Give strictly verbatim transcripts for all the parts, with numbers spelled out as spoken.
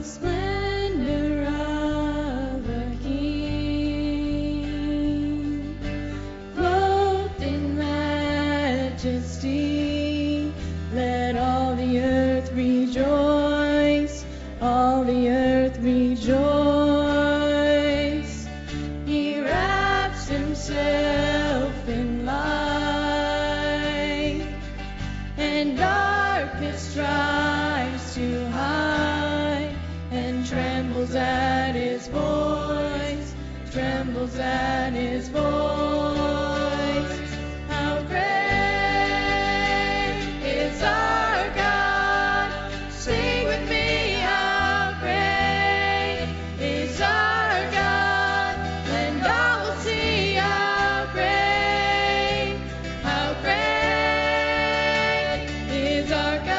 splendor of a king, clothed in majesty. Let all the earth rejoice, all the earth rejoice. He wraps himself in light, and darkness tries to hide, and trembles at his voice, trembles at his voice. How great is our God! Sing with me, how great is our God, and all will see how great, how great is our God.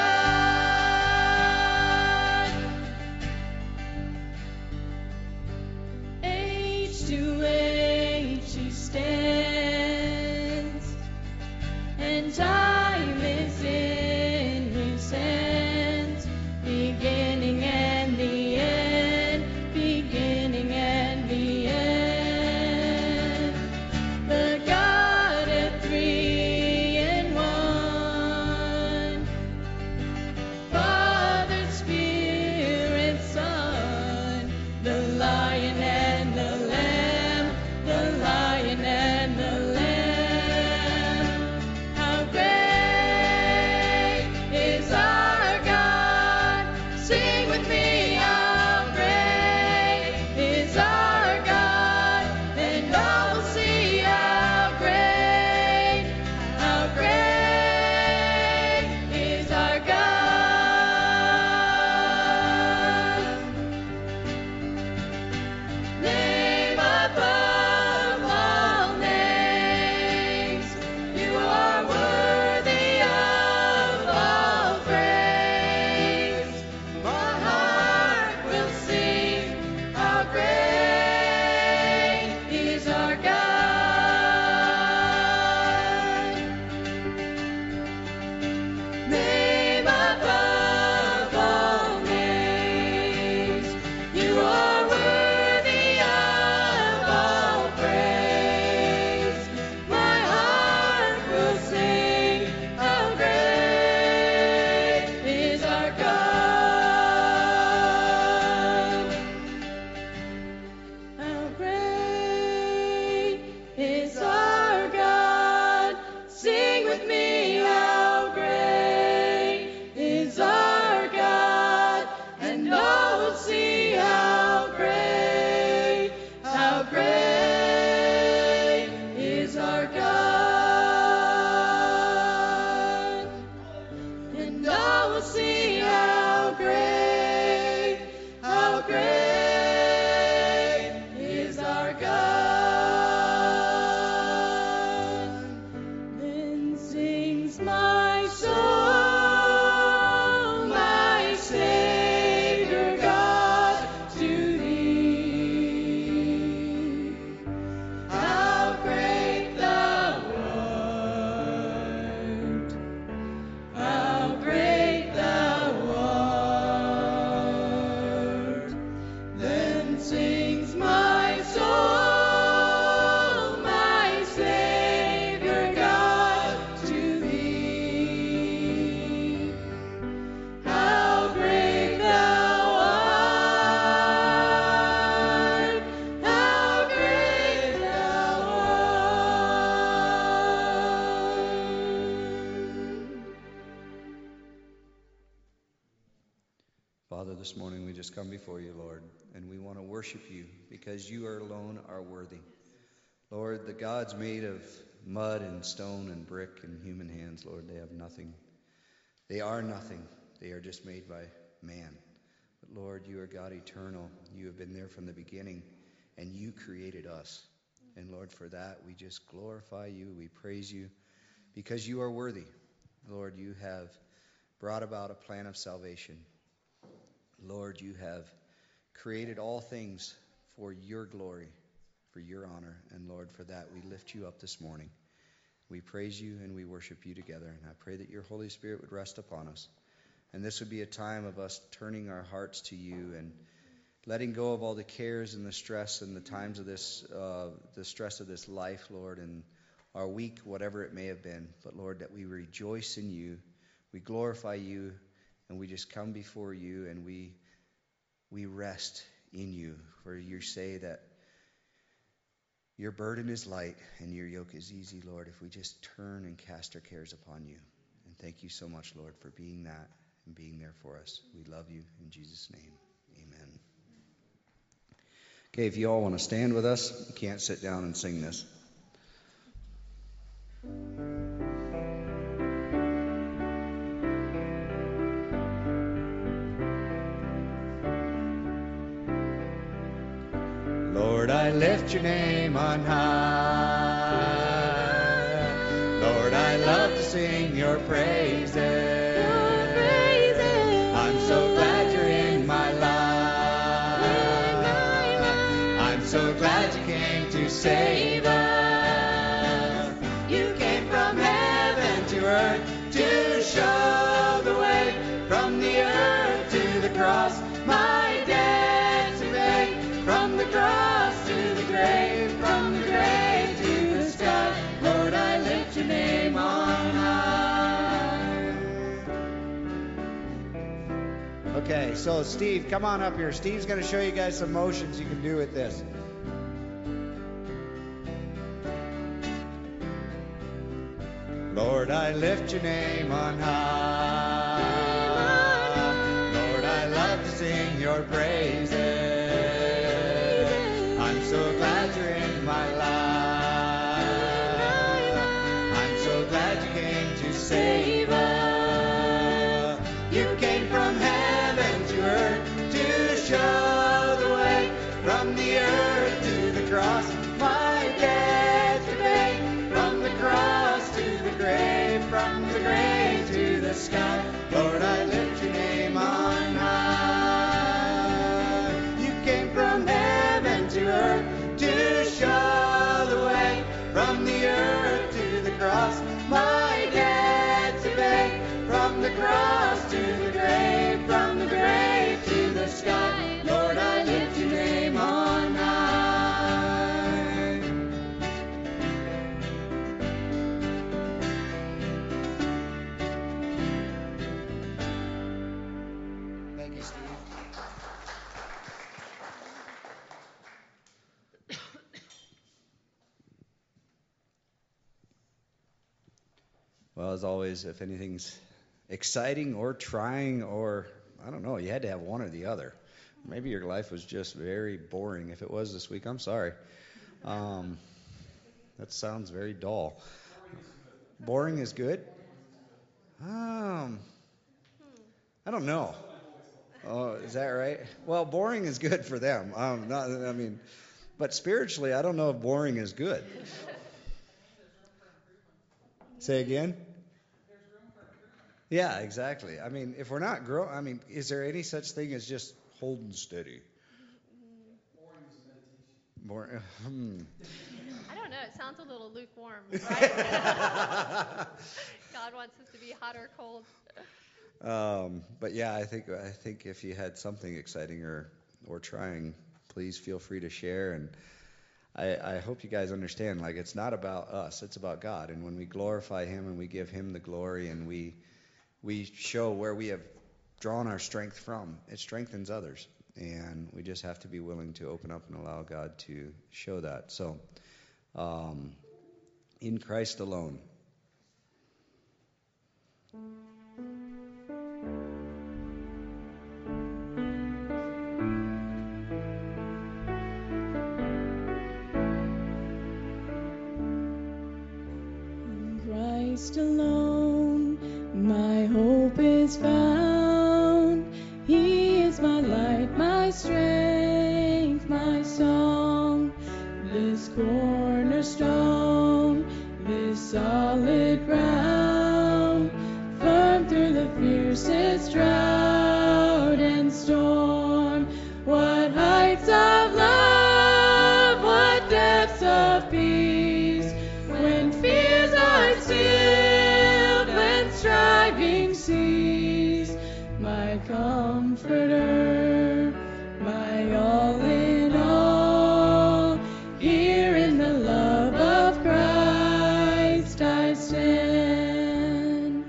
Age to age he stands, and time is in his hands, beginning and the end, beginning and the end. The God of three in one, Father, Spirit, Son, the Lion and the Lamb, the Lion and the Lamb. How great is our God! Sing with me, how great is our God, and all will see how great, how great is our God. Name above all names, you are worthy of all praise. My heart will sing, how great is our God. Name above all names, you are worthy of all praise. My heart will sing, how great is our God. How great is our God! Sing with me, how great is our God, and all will see how great, how great is our God, and all will see how great, how great is our God. Then sings my soul, my Savior God, to thee. How great thou art, how great thou art. Then sings my soul, my Savior God, to thee. How great thou art, how great thou art. Father, this morning we just come before you, Lord, and we want to worship you because you are alone are worthy. Lord, the gods made of mud and stone and brick and human hands, Lord, they have nothing. They are nothing. They are just made by man. But Lord, you are God eternal. You have been there from the beginning, and you created us. And Lord, for that we just glorify you. We praise you because you are worthy. Lord, you have brought about a plan of salvation. Lord, you have created all things for your glory, for your honor. And Lord, for that we lift you up this morning. We praise you and we worship you together. And I pray that your Holy Spirit would rest upon us. And this would be a time of us turning our hearts to you and letting go of all the cares and the stress and the times of this, uh, the stress of this life, Lord, and our week, whatever it may have been. But Lord, that we rejoice in you, we glorify you, and we just come before you and we we rest in you. For you say that your burden is light and your yoke is easy, Lord, if we just turn and cast our cares upon you. And thank you so much, Lord, for being that and being there for us. We love you in Jesus' name. Amen. Okay, if you all want to stand with us, you can't sit down and sing this. Lord, I lift your name on high. Lord, I love to sing your praises. Your praises. I'm so glad you're in my life. In my life. I'm so glad you came to save us. You came from heaven to earth to show the way. From the earth to the cross, my debt to pay. From the cross to the grave, from the grave to the sky, Lord, I lift your name on high. Okay, so Steve, come on up here. Steve's going to show you guys some motions you can do with this. Lord, I lift your name on high. Lord, I love to sing your praises. I'm so glad you're in my life. I'm so glad you came to save us. You came from heaven to earth to show the way. From the earth to the cross, my debt to pay. From the cross to the grave, from the grave to the sky, Lord, I lift your name on high. You came from heaven to earth to show the way. From the earth to the cross, my debt to pay. From the cross to the grave, from the grave to the sky, Lord, I lift your name on high. Thank you, Steve. Well, as always, if anything's exciting or trying or, I don't know, you had to have one or the other. Maybe your life was just very boring. If it was this week, I'm sorry. Um, that sounds very dull. Boring is good? Um, I don't know. Oh, is that right? Well, boring is good for them. Um, not, I mean, but spiritually, I don't know if boring is good. Say again? Yeah, exactly. I mean, if we're not growing, I mean, is there any such thing as just holding steady? Boring. Hmm. I don't know. It sounds a little lukewarm, right? God wants us to be hot or cold. Um, but yeah, I think I think if you had something exciting or or trying, please feel free to share. And I, I hope you guys understand, like, it's not about us, it's about God. And when we glorify Him and we give Him the glory and we we show where we have drawn our strength from, it strengthens others. And we just have to be willing to open up and allow God to show that. So, um, in Christ alone. In Christ alone, my hope is found. He is my light, my strength, my song. This cornerstone, this solid ground, firm my comforter, my all in all. Here in the love of Christ I stand.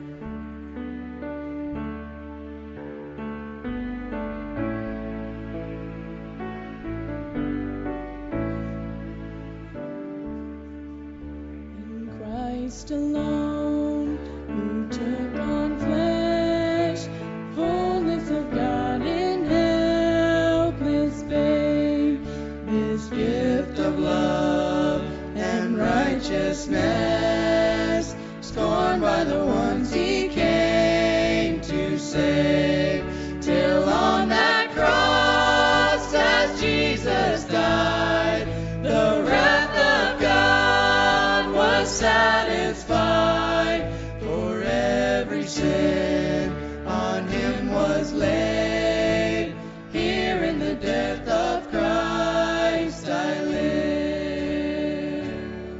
In Christ alone, who took on flesh, fullness of God in helpless babe, this gift of love and righteousness, scorned by the ones he came to save, till on that cross as Jesus died, the wrath of God was satisfied, for every sin on him was laid. Here in the death of Christ I live.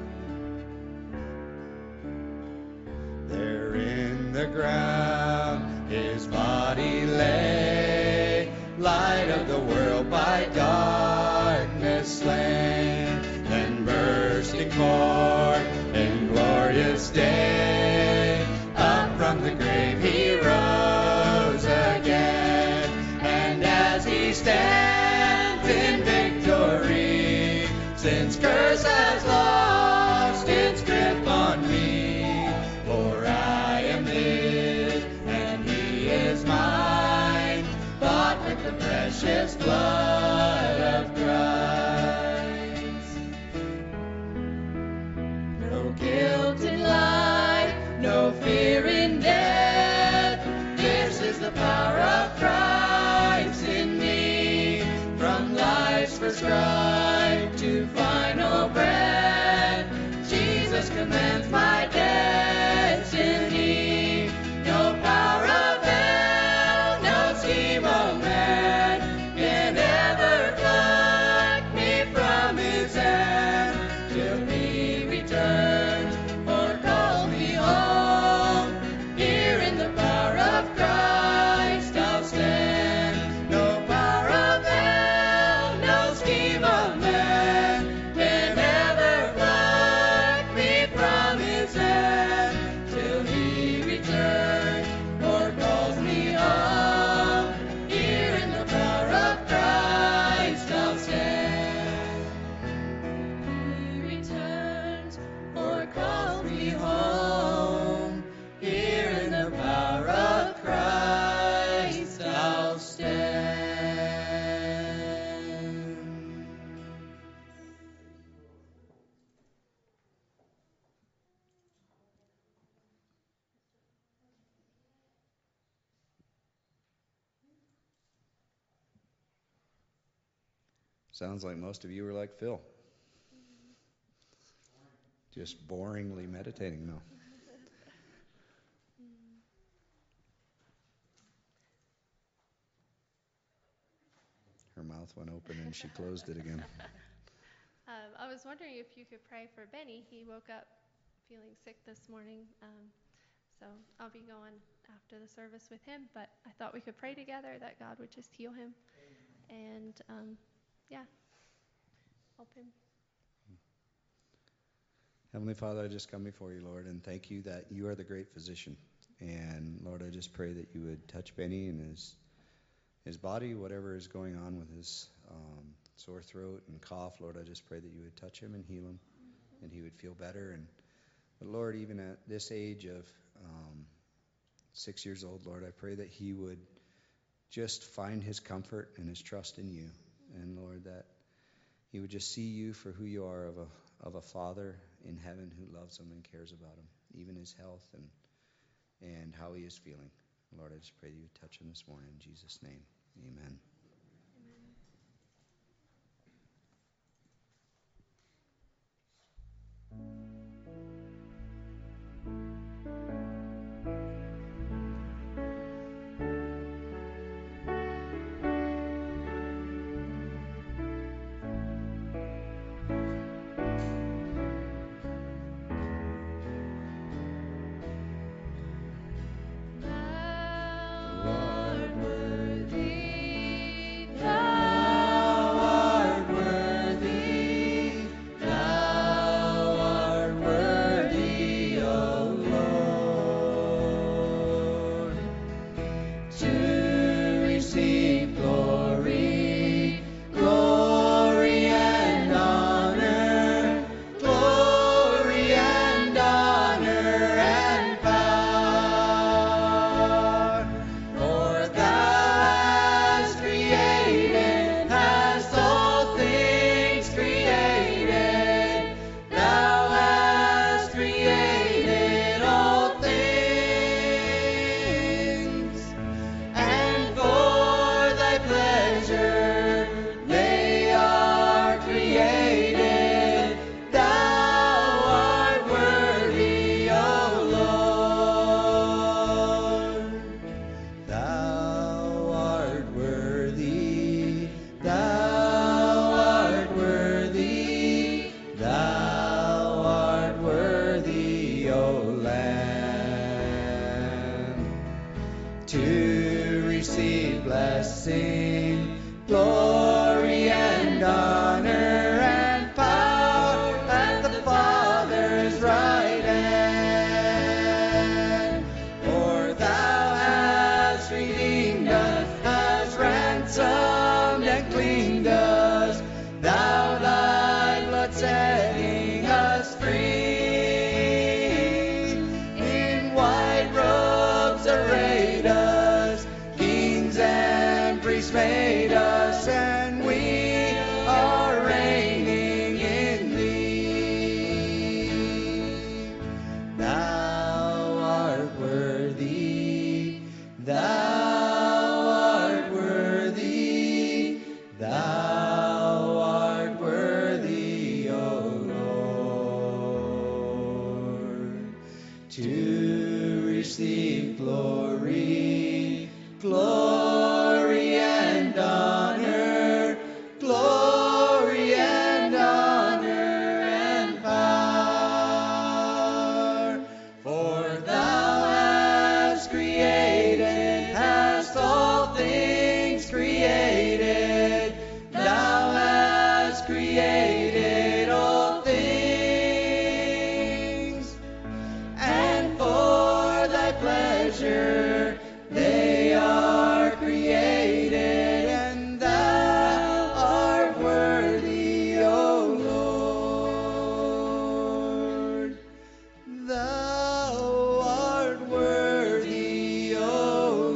There in the ground his body lay, light of the world by darkness slain, then bursting forth in glorious day, up from the grave he rose again, and as he stands in victory, sin's curse has lost its grip on me, for I am his and he is mine, bought with the precious blood of Christ. No guilt in life, no fear in death, this is the power of Christ in me, from life's first cry to final breath, Jesus commands my destiny. No power of hell, no scheme of man can ever pluck me from his hand, till he returns or calls me home. Here in the power of Christ I'll stand. No power of hell, no scheme of man can ever pluck me from his hand, till he returns or calls me home. Here in the power of Christ I'll stand. He returns or calls me home. Here in the power of Christ I'll stand. Sounds like most of you are like Phil. Just boringly meditating, no. Her mouth went open and she closed it again. Um, I was wondering if you could pray for Benny. He woke up feeling sick this morning, um, so I'll be going after the service with him. But I thought we could pray together that God would just heal him, and um, yeah, help him. Heavenly Father, I just come before you, Lord, and thank you that you are the great physician. And Lord, I just pray that you would touch Benny and his his body, whatever is going on with his um, sore throat and cough. Lord, I just pray that you would touch him and heal him, and he would feel better. And but Lord, even at this age of um, six years old, Lord, I pray that he would just find his comfort and his trust in you. And Lord, that he would just see you for who you are, of a of a Father in heaven who loves him and cares about him, even his health and and how he is feeling. Lord, I just pray that you would touch him this morning in Jesus' name. Amen. Lord, to receive blessing, glory and honor and power at the Father's right hand. For thou hast redeemed us, hast ransomed and cleaned us, thou thy blood setting us free. In white robes arrayed us, kings and priests made us, and we are reigning in thee. Thou art worthy, thou art worthy, thou art worthy, O Lord, to receive glory, glory and honor, glory and honor and power. For thou hast created, hast all things created, thou hast created all things, and for thy pleasure they are created, and thou art worthy, O Lord. Thou art worthy, O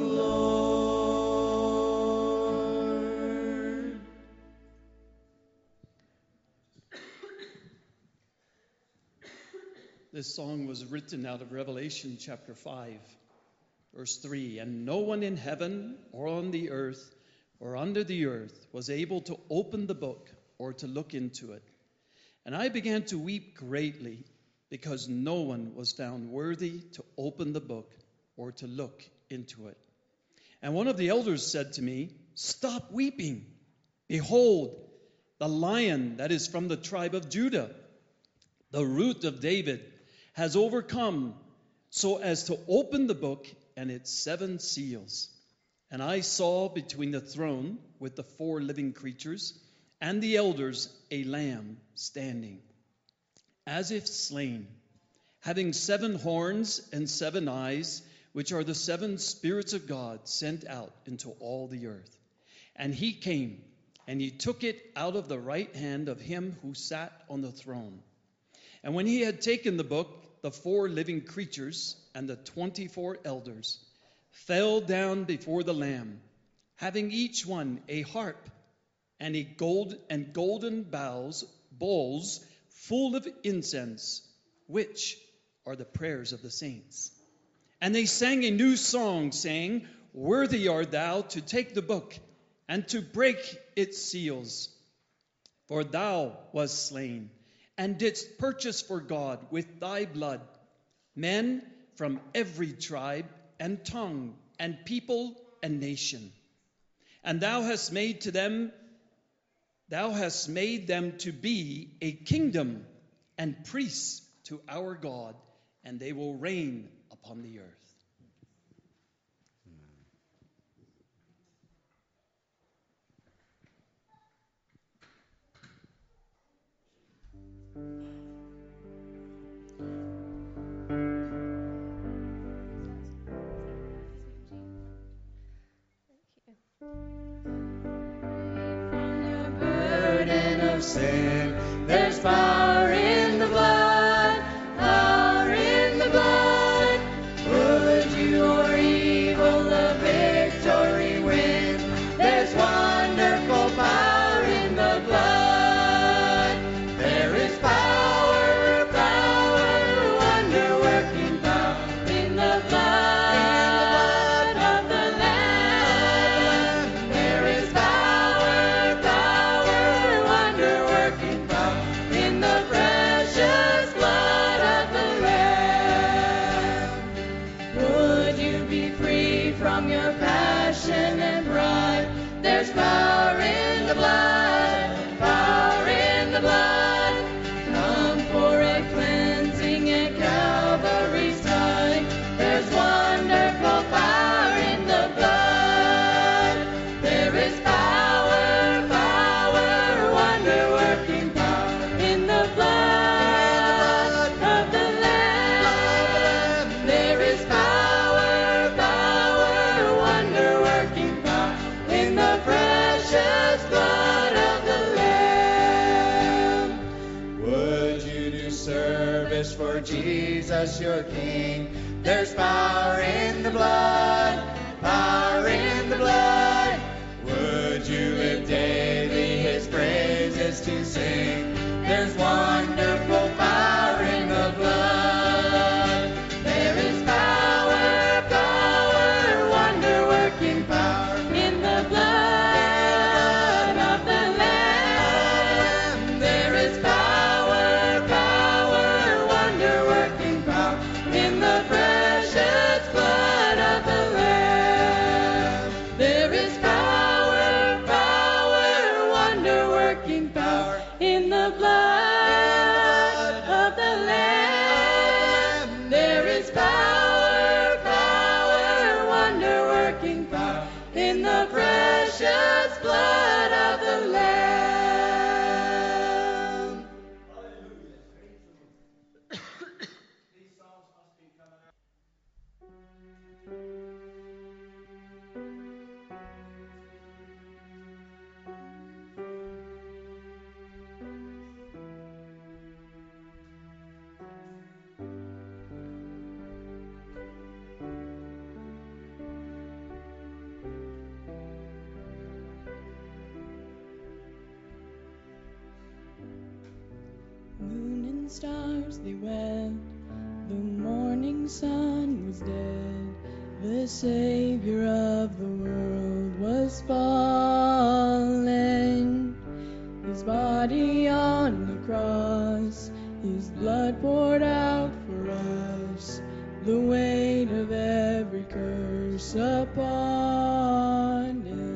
Lord. This song was written out of Revelation chapter five, verse three. And no one in heaven or on the earth or under the earth was able to open the book or to look into it. And I began to weep greatly, because no one was found worthy to open the book or to look into it. And one of the elders said to me, "Stop weeping. Behold, the Lion that is from the tribe of Judah, the Root of David, has overcome so as to open the book and its seven seals." And I saw between the throne with the four living creatures and the elders a lamb standing, as if slain, having seven horns and seven eyes, which are the seven spirits of God sent out into all the earth. And he came, and he took it out of the right hand of him who sat on the throne. And when he had taken the book, the four living creatures and the twenty-four elders fell down before the Lamb, having each one a harp and a gold and golden bowls, bowls full of incense, which are the prayers of the saints. And they sang a new song, saying, "Worthy art thou to take the book and to break its seals. For thou wast slain, and didst purchase for God with thy blood men from every tribe and tongue and people and nation. And thou hast made to them, thou hast made them to be a kingdom and priests to our God, and they will reign upon the earth." Sin. There's power in the blood, power in the blood. Would you or evil the victory win? There's wonderful power in the blood. There is power, power, wonder-working power in the blood of the Lamb. There is power, power, wonder-working power in the precious blood of the Lamb. Would you be free from your passion and pride? There's power in the blood, power in the blood. Come for a cleansing at Calvary's side. There's wonderful power in Jesus, your King. There's power in the blood, power in the blood. Would you live daily his praises to sing? There's wonderful power in the blood. There is power, power, wonder-working power in the blood of the Lamb. There is power, power, wonder-working power in the precious blood of the Lamb. There is power, power, wonder-working power in the blood of the Lamb. There is power, power, wonder-working power in the precious blood of the Lamb. Moon and stars they wept, the morning sun was dead, the Savior of the world was fallen. His body on the cross, his blood poured out for us, the weight of every curse upon him.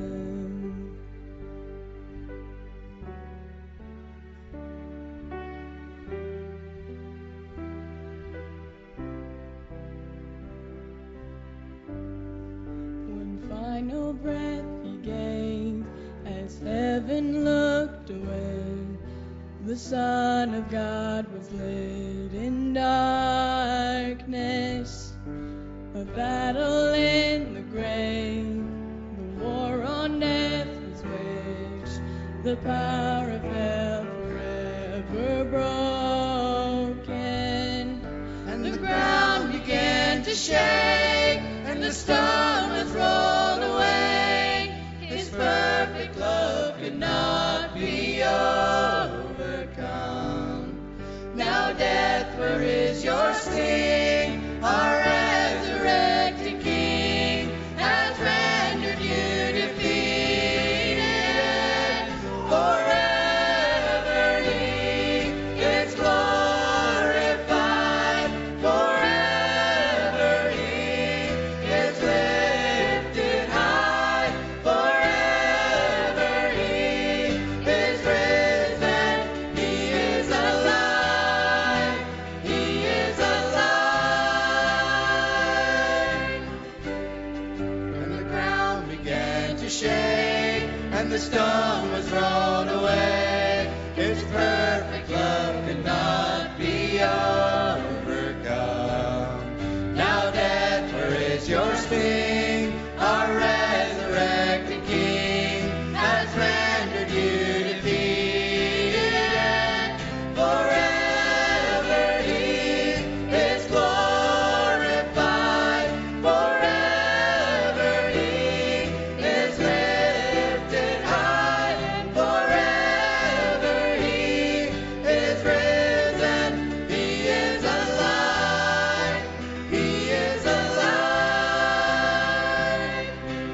One final breath he gave as heaven looked away. The Son of God was laid in darkness. A battle in the grave, the war on death was waged. The power of hell forever broken. And the ground began to shake, and the stone was rolled away. His perfect love could not be overcome. Now death, where is your sting? Our resurrected King has rendered you defeated. Forever he is glorified. Forever he is lifted high. Forever he is risen. He is alive. He is alive. And the ground began to shake, and the stone was rolled away. His perfect love could not be overcome. Now death, where is your sting? Our resurrected King has rendered you defeated. Forever he is glorified. Forever he is lifted high. Forever he is risen. He is alive. He is alive.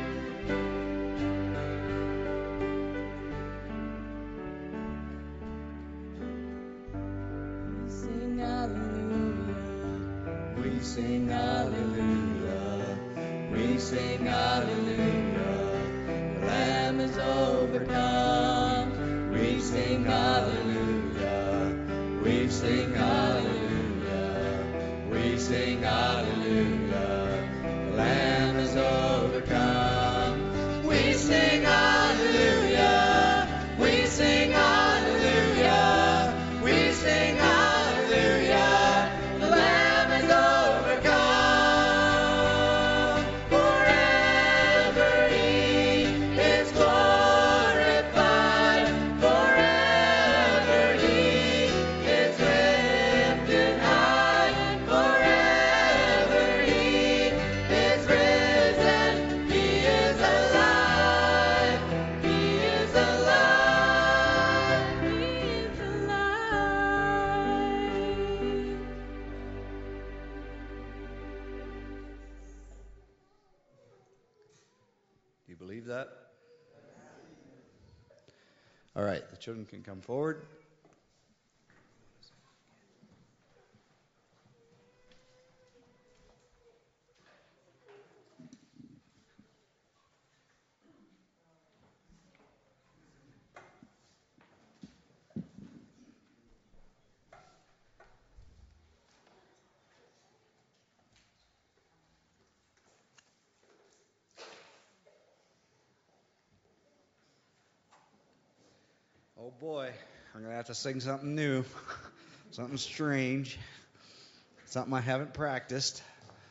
We sing hallelujah. We sing hallelujah. We sing hallelujah. The Lamb is overcome. We sing hallelujah. We sing hallelujah. We sing hallelujah. The Lamb is overcome. We sing hallelujah. We sing hallelujah. We sing hallelujah. The Lamb is overcome. Forever he is glorified. Forever he is lifted high. Forever that? All right, the children can come forward. Oh boy, I'm going to have to sing something new, something strange, something I haven't practiced.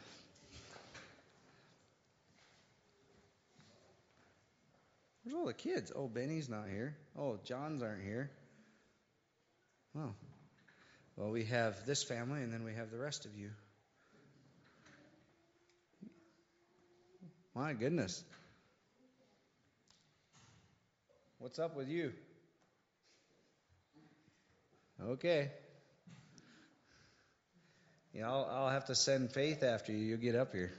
Where's all the kids? Oh, Benny's not here. Oh, John's aren't here. Oh. Well, we have this family, and then we have the rest of you. My goodness. What's up with you? Okay. Yeah, I'll, I'll have to send Faith after you. You'll get up here.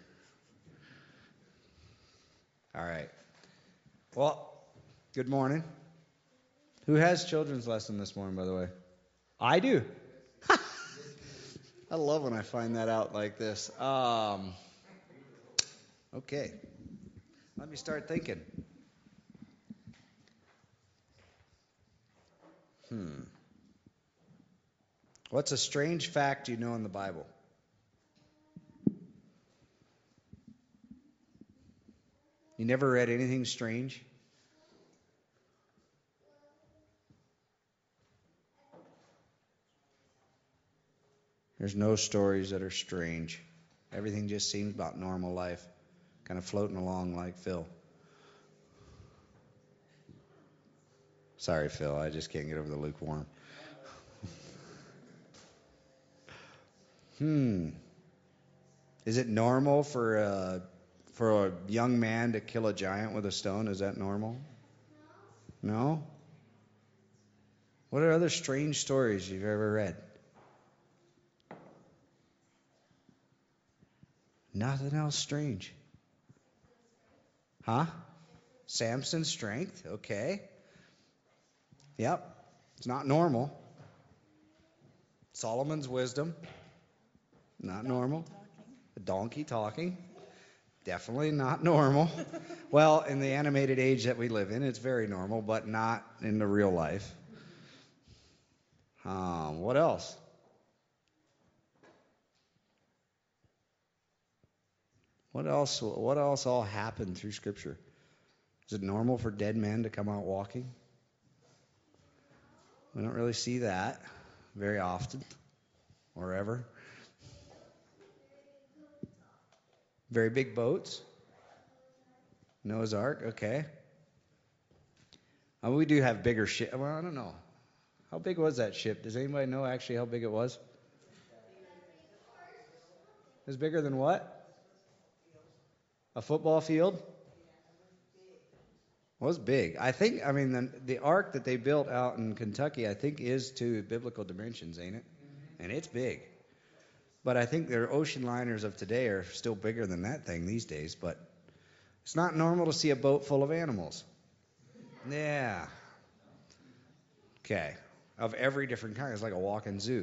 All right. Well, good morning. Who has children's lesson this morning, by the way? I do. I love when I find that out like this. Um, okay. Let me start thinking. Hmm. What's a strange fact you know in the Bible? You never read anything strange? There's no stories that are strange. Everything just seems about normal life, kind of floating along like Phil. Sorry, Phil, I just can't get over the lukewarm. Hmm. Is it normal for a, for a young man to kill a giant with a stone? Is that normal? No? What are other strange stories you've ever read? Nothing else strange. Huh? Samson's strength. Okay. Yep. It's not normal. Solomon's wisdom. Not normal. A donkey talking. Definitely not normal. Well, in the animated age that we live in, it's very normal, but not in the real life. Um, what else? What else? What else all happened through Scripture? Is it normal for dead men to come out walking? We don't really see that very often or ever. Very big boats. Noah's Ark, okay. Uh, we do have bigger ships. Well, I don't know. How big was that ship? Does anybody know actually how big it was? It was bigger than what? A football field? It was big. I think, I mean, the, the ark that they built out in Kentucky, I think is to biblical dimensions, ain't it? And it's big. But I think their ocean liners of today are still bigger than that thing these days. But it's not normal to see a boat full of animals. Yeah. Okay. Of every different kind. It's like a walking zoo.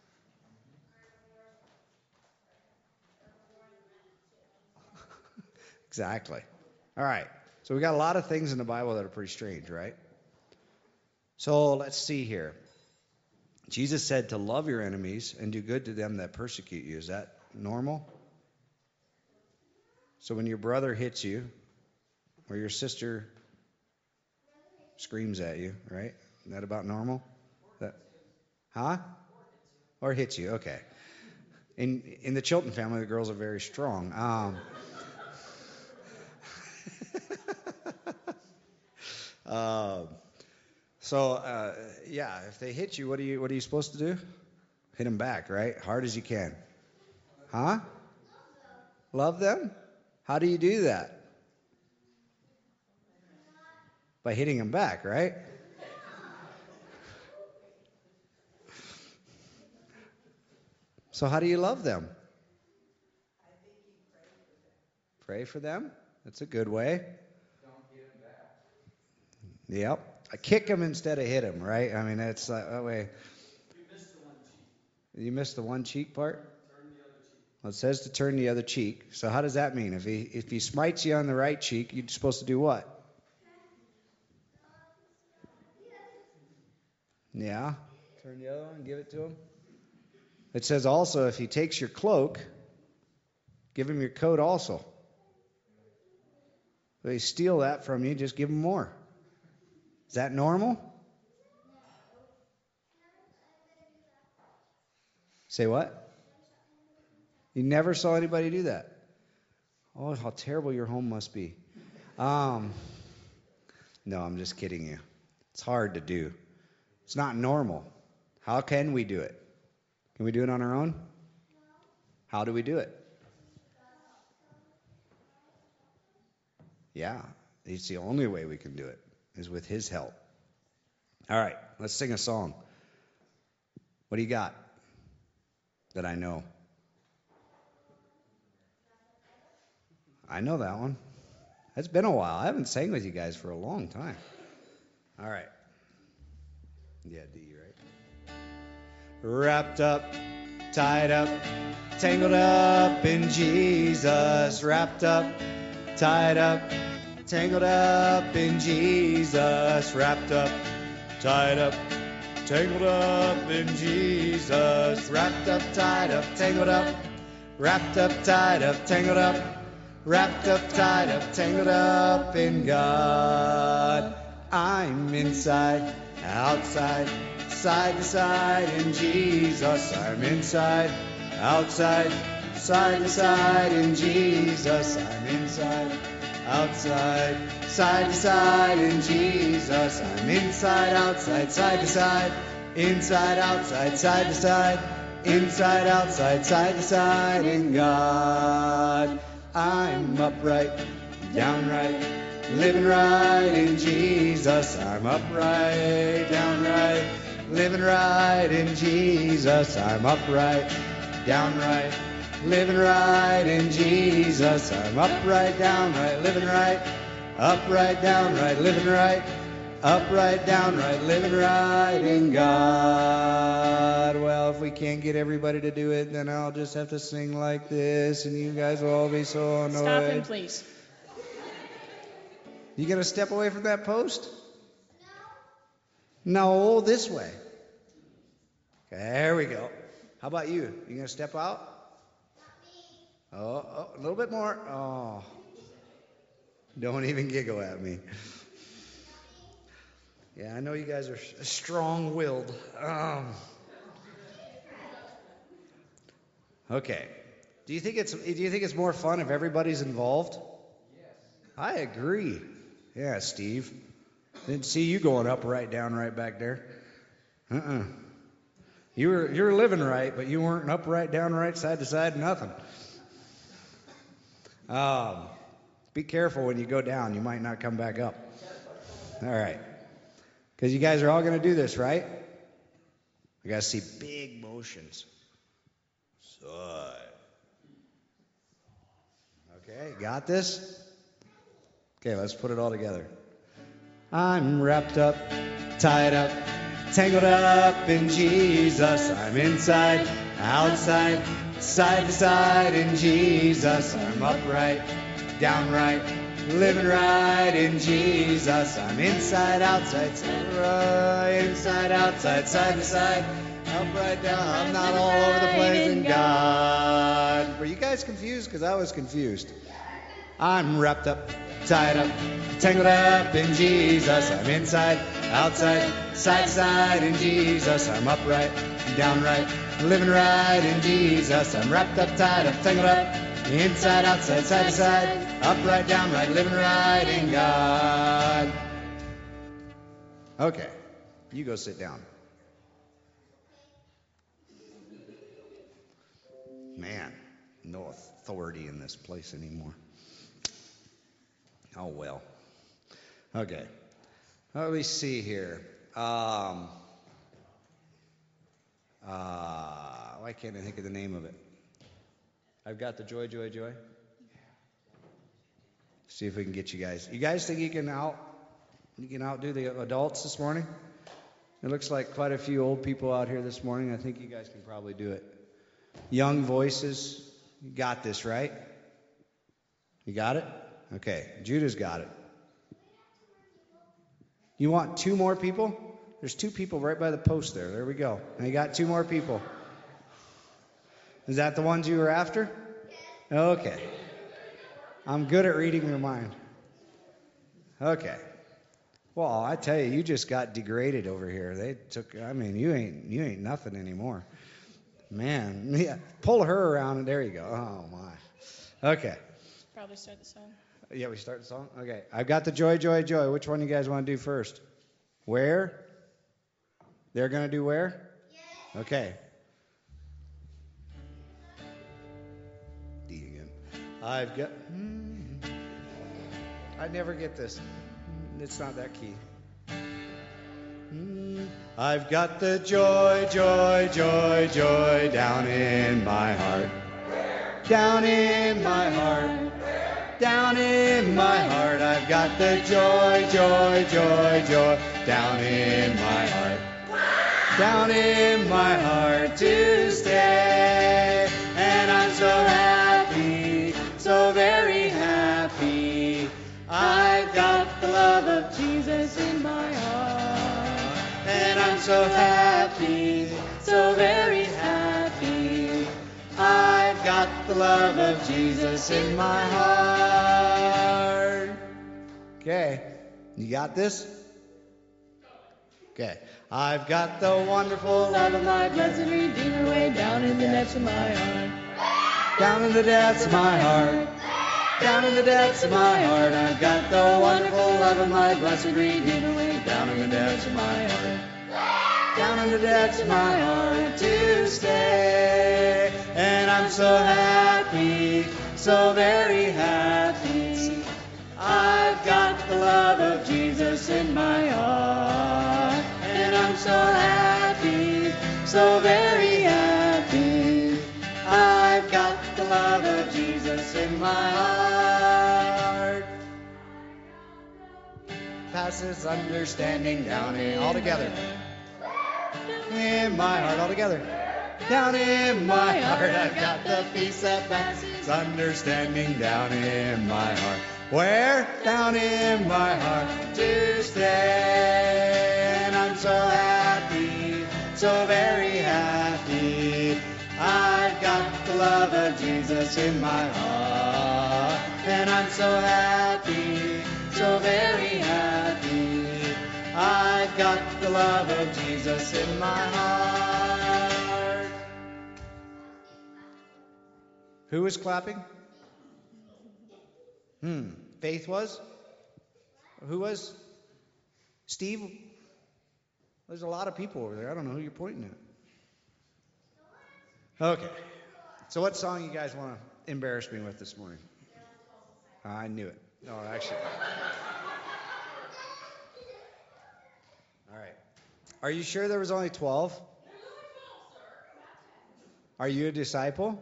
Exactly. All right. So we got a lot of things in the Bible that are pretty strange, right? So let's see here. Jesus said to love your enemies and do good to them that persecute you. Is that normal? So when your brother hits you or your sister screams at you, right? Is that about normal? That, huh? Or hits you, okay. In in the Chilton family, the girls are very strong. Um, uh, so uh, yeah, if they hit you, what are you what are you supposed to do? Hit them back, right? Hard as you can. Huh? Love them? How do you do that? By hitting them back, right? So how do you love them? Pray for them. That's a good way. Don't get Yep. I kick him instead of hit him, right? I mean, that's uh, that way. You missed the one cheek part? Well, it says to turn the other cheek. So how does that mean? If he if he smites you on the right cheek, you're supposed to do what? Yeah. Turn the other one and give it to him. It says also, if he takes your cloak, give him your coat also. If they steal that from you, just give him more. Is that normal? Say what? You never saw anybody do that? Oh, how terrible your home must be. Um, no, I'm just kidding you. It's hard to do. It's not normal. How can we do it? Can we do it on our own? How do we do it? Yeah, it's the only way we can do it, is with his help. All right, let's sing a song. What do you got that I know? I know that one. It's been a while. I haven't sang with you guys for a long time. All right. Yeah, D, right? Wrapped up, tied up, tangled up in Jesus. Wrapped up, tied up, tangled up in Jesus. Wrapped up, tied up, tangled up in Jesus. Wrapped up, tied up, tangled up. Wrapped up, tied up, tangled up. Wrapped up, tied up, tangled up in God. I'm inside, outside, side to side in Jesus. I'm inside, outside, side to side in Jesus. I'm inside, outside, side to side in Jesus. I'm inside, outside, side to side, inside, outside, side to side, inside, outside, side to side in God. I'm upright, downright, living right in Jesus. I'm upright, downright, living right in Jesus. I'm upright, downright, living right in Jesus. I'm upright, downright, living right, upright, downright, living right, upright, downright, living right in God. Well, if we can't get everybody to do it, then I'll just have to sing like this, and you guys will all be so annoyed. Stop him, please. You gonna step away from that post? No. No, this way. Okay, there we go. How about you? You gonna step out? Oh, oh, a little bit more. Oh, don't even giggle at me. Yeah, I know you guys are strong-willed. Um, okay. Do you think it's Do you think it's more fun if everybody's involved? Yes. I agree. Yeah, Steve. Didn't see you going up, right, down, right back there. Uh-uh. You were you were living right, but you weren't up, right, down, right, side to side, nothing. Um, be careful when you go down. You might not come back up. All right. Because you guys are all going to do this, right? We got to see big motions. Side. Okay, got this? Okay, let's put it all together. I'm wrapped up, tied up, tangled up in Jesus. I'm inside, outside, side to side in Jesus. I'm upright, downright, living right in Jesus. I'm inside, outside, side, right, inside, outside, side to side, upright, down. I'm not all over the place in God. Were you guys confused? Because I was confused. I'm wrapped up, tied up, tangled up in Jesus. I'm inside, outside, side to side in Jesus. I'm upright, downright, living right in Jesus. I'm wrapped up, tied up, tangled up, inside, outside, side to side, upright, downright, living right in God. Okay, you go sit down. Man, no authority in this place anymore. Oh, well. Okay. Let me see here. Um, uh, why can't I think of the name of it? I've got the joy, joy, joy. See if we can get you guys. You guys think you can out You can outdo the adults this morning? It looks like quite a few old people out here this morning. I think you guys can probably do it. Young voices, you got this, right? You got it? Okay, Judah's got it. You want two more people? There's two people right by the post there. There we go. And you got two more people. Is that the ones you were after? Okay. I'm good at reading your mind. Okay. Well, I tell you, you just got degraded over here. They took, I mean, you ain't you ain't nothing anymore. Man, yeah. Pull her around and there you go. Oh my. Okay. Probably start the song. Yeah, we start the song? Okay. I've got the joy, joy, joy. Which one you guys want to do first? Where? They're going to do where? Yes. Okay. D again. I've got. Hmm, I never get this. It's not that key. Hmm, I've got the joy, joy, joy, joy down in my heart. Down in my heart. Down in my heart. I've got the joy, joy, joy, joy down in my heart. Down in my heart to stay. And I'm so happy, so very happy. I've got the love of Jesus in my heart. And I'm so happy, so very happy. I've got the love of Jesus in my heart. Okay, you got this? Okay. I've got the wonderful love of my blessed Redeemer way down in the depths of my heart. Down in the depths of my heart. Down in the depths of my heart. I've got the wonderful love of my blessed Redeemer way down in the depths of my heart. Down in the depths of my heart to stay. And I'm so happy, so very happy. I've got the love of Jesus in my heart. And I'm so happy, so very happy. I've got the love of Jesus in my heart. Passes understanding down in all together. In my heart all together. Down in my heart, I've got the peace that passes understanding down in my heart. Where? Down in my heart to stay. And I'm so happy, so very happy. I've got the love of Jesus in my heart. And I'm so happy, so very happy. I've got the love of Jesus in my heart. Who was clapping? Hmm. Faith was? Who was? Steve? There's a lot of people over there. I don't know who you're pointing at. Okay. So what song you guys want to embarrass me with this morning? I knew it. No, actually. All right. Are you sure there was only twelve? Are you a disciple?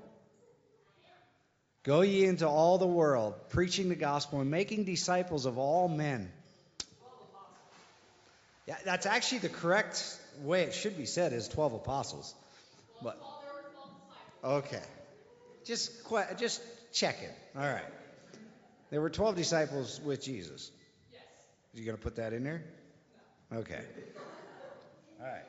Go ye into all the world, preaching the gospel and making disciples of all men. Yeah, that's actually the correct way it should be said, is twelve apostles. But okay, just que- just checking. All right, there were twelve disciples with Jesus. Yes. You gonna put that in there? Okay. All right.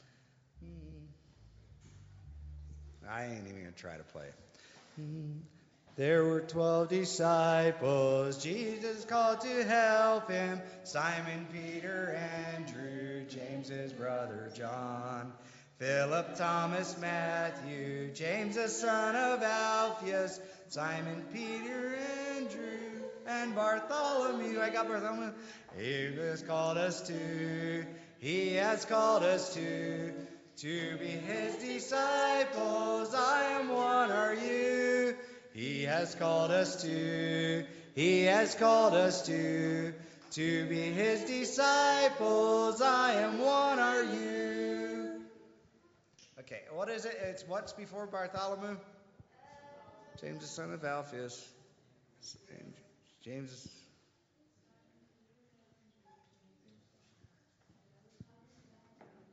I ain't even gonna try to play it. There were twelve disciples Jesus called to help him. Simon, Peter, Andrew, James his brother John, Philip, Thomas, Matthew, James the son of Alphaeus, Simon, Peter, Andrew, and Bartholomew. I got Bartholomew. He has called us to, he has called us to, to be his disciples. I am one, are you? He has called us to, he has called us to, to be his disciples. I am one, are you? Okay, what is it? It's what's before Bartholomew? James the son of Alphaeus. James.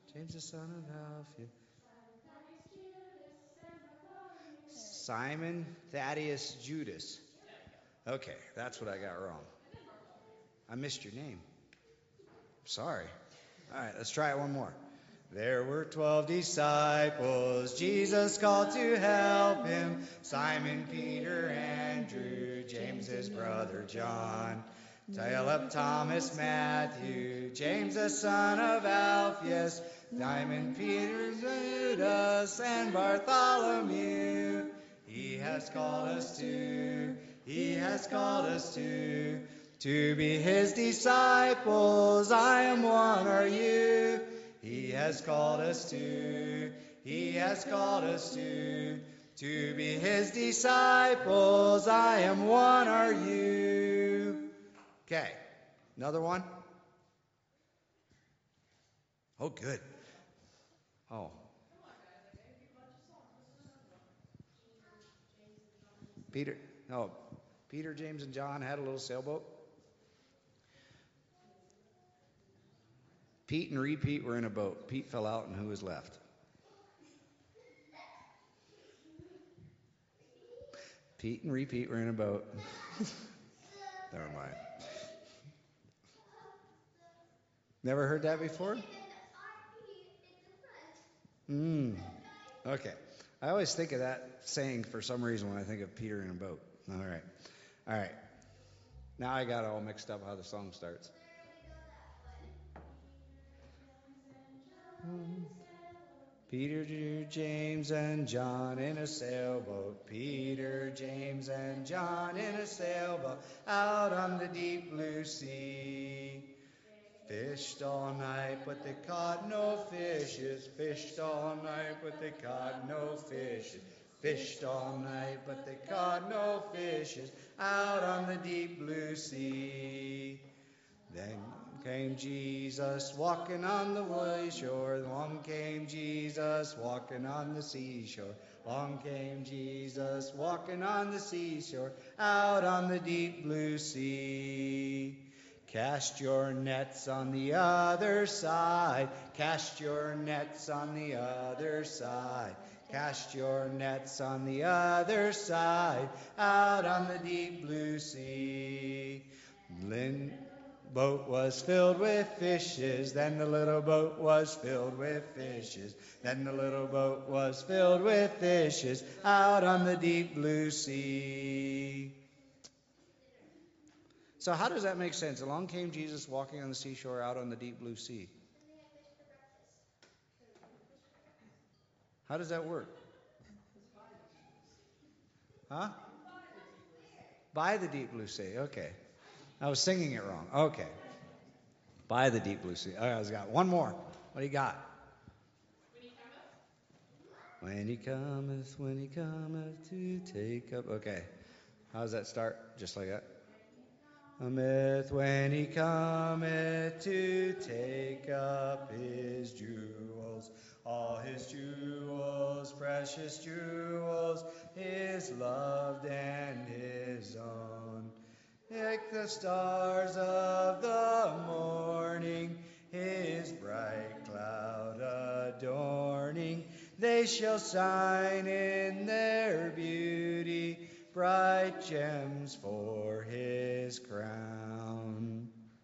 James the son of Alphaeus. Simon, Thaddeus, Judas. Okay, that's what I got wrong. I missed your name. Sorry. All right, let's try it one more. There were twelve disciples Jesus called to help him. Simon, Peter, Andrew, James his brother John, Philip, Thomas, Matthew, James the son of Alphaeus, Simon, Peter, Judas, and Bartholomew. He has called us to, he has called us to, to be his disciples. I am one, are you? He has called us to, he has called us to, to be his disciples. I am one, are you? Okay, another one. Oh, good. Oh. Peter, no, Peter, James, and John had a little sailboat. Pete and Repeat were in a boat. Pete fell out, and who was left? Pete and Repeat were in a boat. Never mind. Never heard that before? Hmm. Okay. I always think of that saying for some reason when I think of Peter in a boat. All right. All right. Now I got all mixed up how the song starts. Peter, James, and John in a sailboat. Peter, James, and John in a sailboat out on the deep blue sea. Fished all night, but they caught no fishes. Fished all night, but they caught no fishes. Fished all night, but they caught no fishes out on the deep blue sea. Then came Jesus walking on the shore. Long came Jesus walking on the seashore. Long came Jesus walking on the seashore out on the deep blue sea. Cast your nets on the other side. Cast your nets on the other side. Cast your nets on the other side out on the deep blue sea. Lynn boat was filled with fishes, then the little boat was filled with fishes, then the little boat was filled with fishes out on the deep blue sea. So how does that make sense? Along came Jesus walking on the seashore out on the deep blue sea. How does that work? Huh? By the deep blue sea. Okay. I was singing it wrong. Okay. By the deep blue sea. All right, I've got one more. What do you got? When he cometh, when he cometh to take up. Okay. How does that start? Just like that? Cometh when he cometh to take up his jewels, all his jewels, precious jewels, his loved and his own. Like the stars of the morning, his bright cloud adorning, they shall shine in their beauty, bright gems for his crown.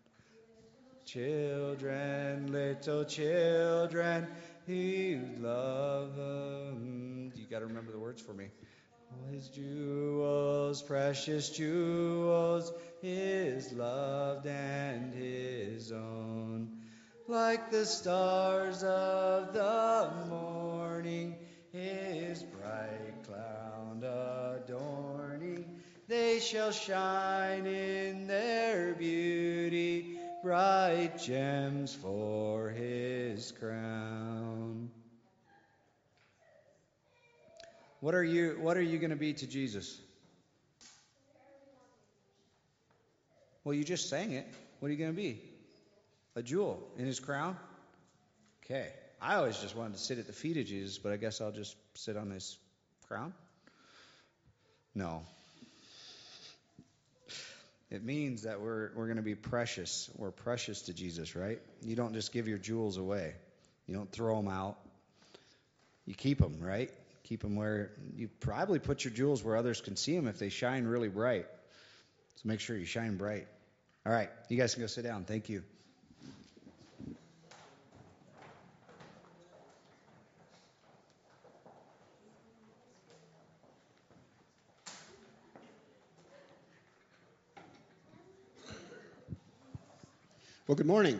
Children, little children, who love him. You got to remember the words for me. All his jewels, precious jewels, his loved and his own. Like the stars of the morning, his bright cloud adorning, they shall shine in their beauty, bright gems for his crown. What are you what are you going to be to Jesus? Well, you just sang it. What are you going to be? A jewel in his crown? Okay. I always just wanted to sit at the feet of Jesus, but I guess I'll just sit on his crown? No. It means that we're we're going to be precious. We're precious to Jesus, right? You don't just give your jewels away. You don't throw them out. You keep them, right? Keep them where you probably put your jewels where others can see them if they shine really bright. So make sure you shine bright. All right, you guys can go sit down. Thank you. Well, good morning.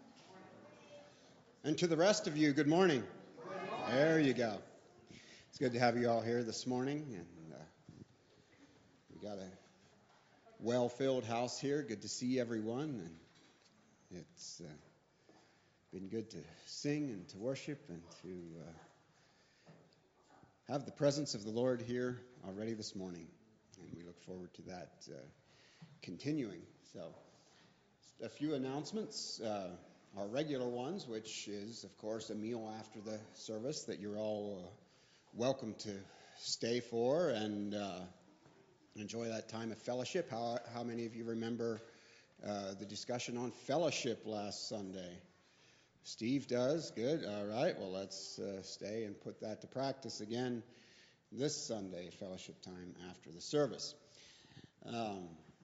And to the rest of you, good morning. There you go. It's good to have you all here this morning. And uh, we got a well-filled house here. Good to see everyone. And it's uh, been good to sing and to worship and to uh, have the presence of the Lord here already this morning. And we look forward to that uh, continuing. So, a few announcements, uh, our regular ones, which is, of course, a meal after the service that you're all uh, welcome to stay for and uh, enjoy that time of fellowship. How, how many of you remember uh, the discussion on fellowship last Sunday? Steve does. Good. All right. Well, let's uh, stay and put that to practice again this Sunday, fellowship time after the service. Um,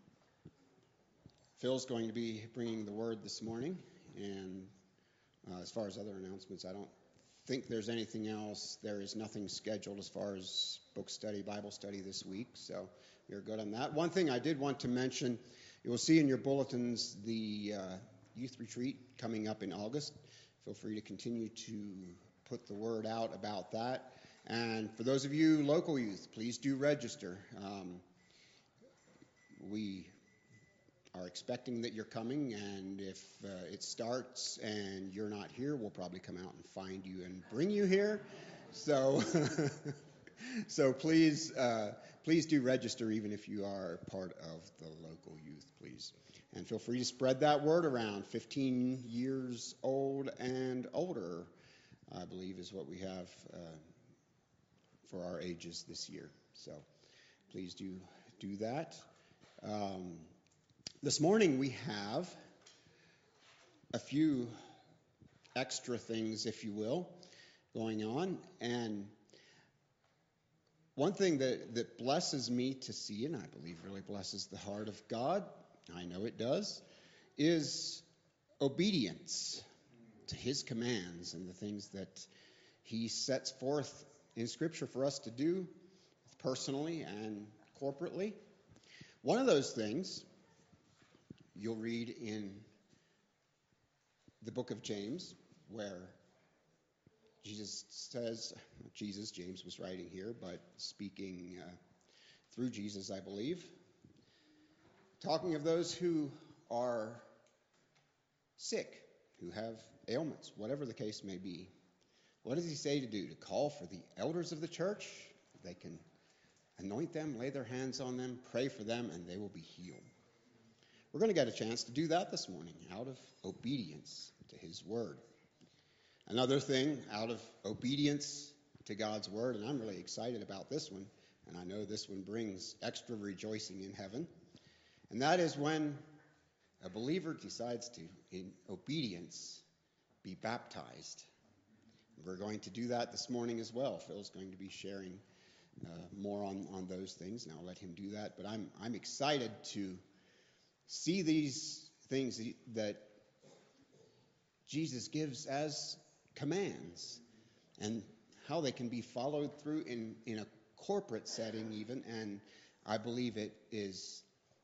Phil's going to be bringing the word this morning, and uh, as far as other announcements, I don't think there's anything else. There is nothing scheduled as far as book study, Bible study this week, so we're good on that. One thing I did want to mention, you will see in your bulletins the uh, youth retreat coming up in August. Feel free to continue to put the word out about that. And for those of you local youth, please do register. Um, we are expecting that you're coming, and if uh, it starts and you're not here, we'll probably come out and find you and bring you here. So, so please, uh, please do register, even if you are part of the local youth, please. And feel free to spread that word around. fifteen years old and older, I believe, is what we have uh, for our ages this year. So, please do do that. Um, This morning we have a few extra things, if you will, going on. And one thing that, that blesses me to see, and I believe really blesses the heart of God, I know it does, is obedience to his commands and the things that he sets forth in Scripture for us to do personally and corporately. One of those things you'll read in the book of James, where Jesus says, Jesus, James was writing here, but speaking uh, through Jesus, I believe, talking of those who are sick, who have ailments, whatever the case may be. What does he say to do? To call for the elders of the church. They can anoint them, lay their hands on them, pray for them, and they will be healed. We're going to get a chance to do that this morning out of obedience to his word. Another thing out of obedience to God's word, and I'm really excited about this one, and I know this one brings extra rejoicing in heaven, and that is when a believer decides to, in obedience, be baptized. We're going to do that this morning as well. Phil's going to be sharing uh, more on, on those things, and I'll let him do that. But I'm I'm excited to see these things that Jesus gives as commands and how they can be followed through in, in a corporate setting even. And I believe it is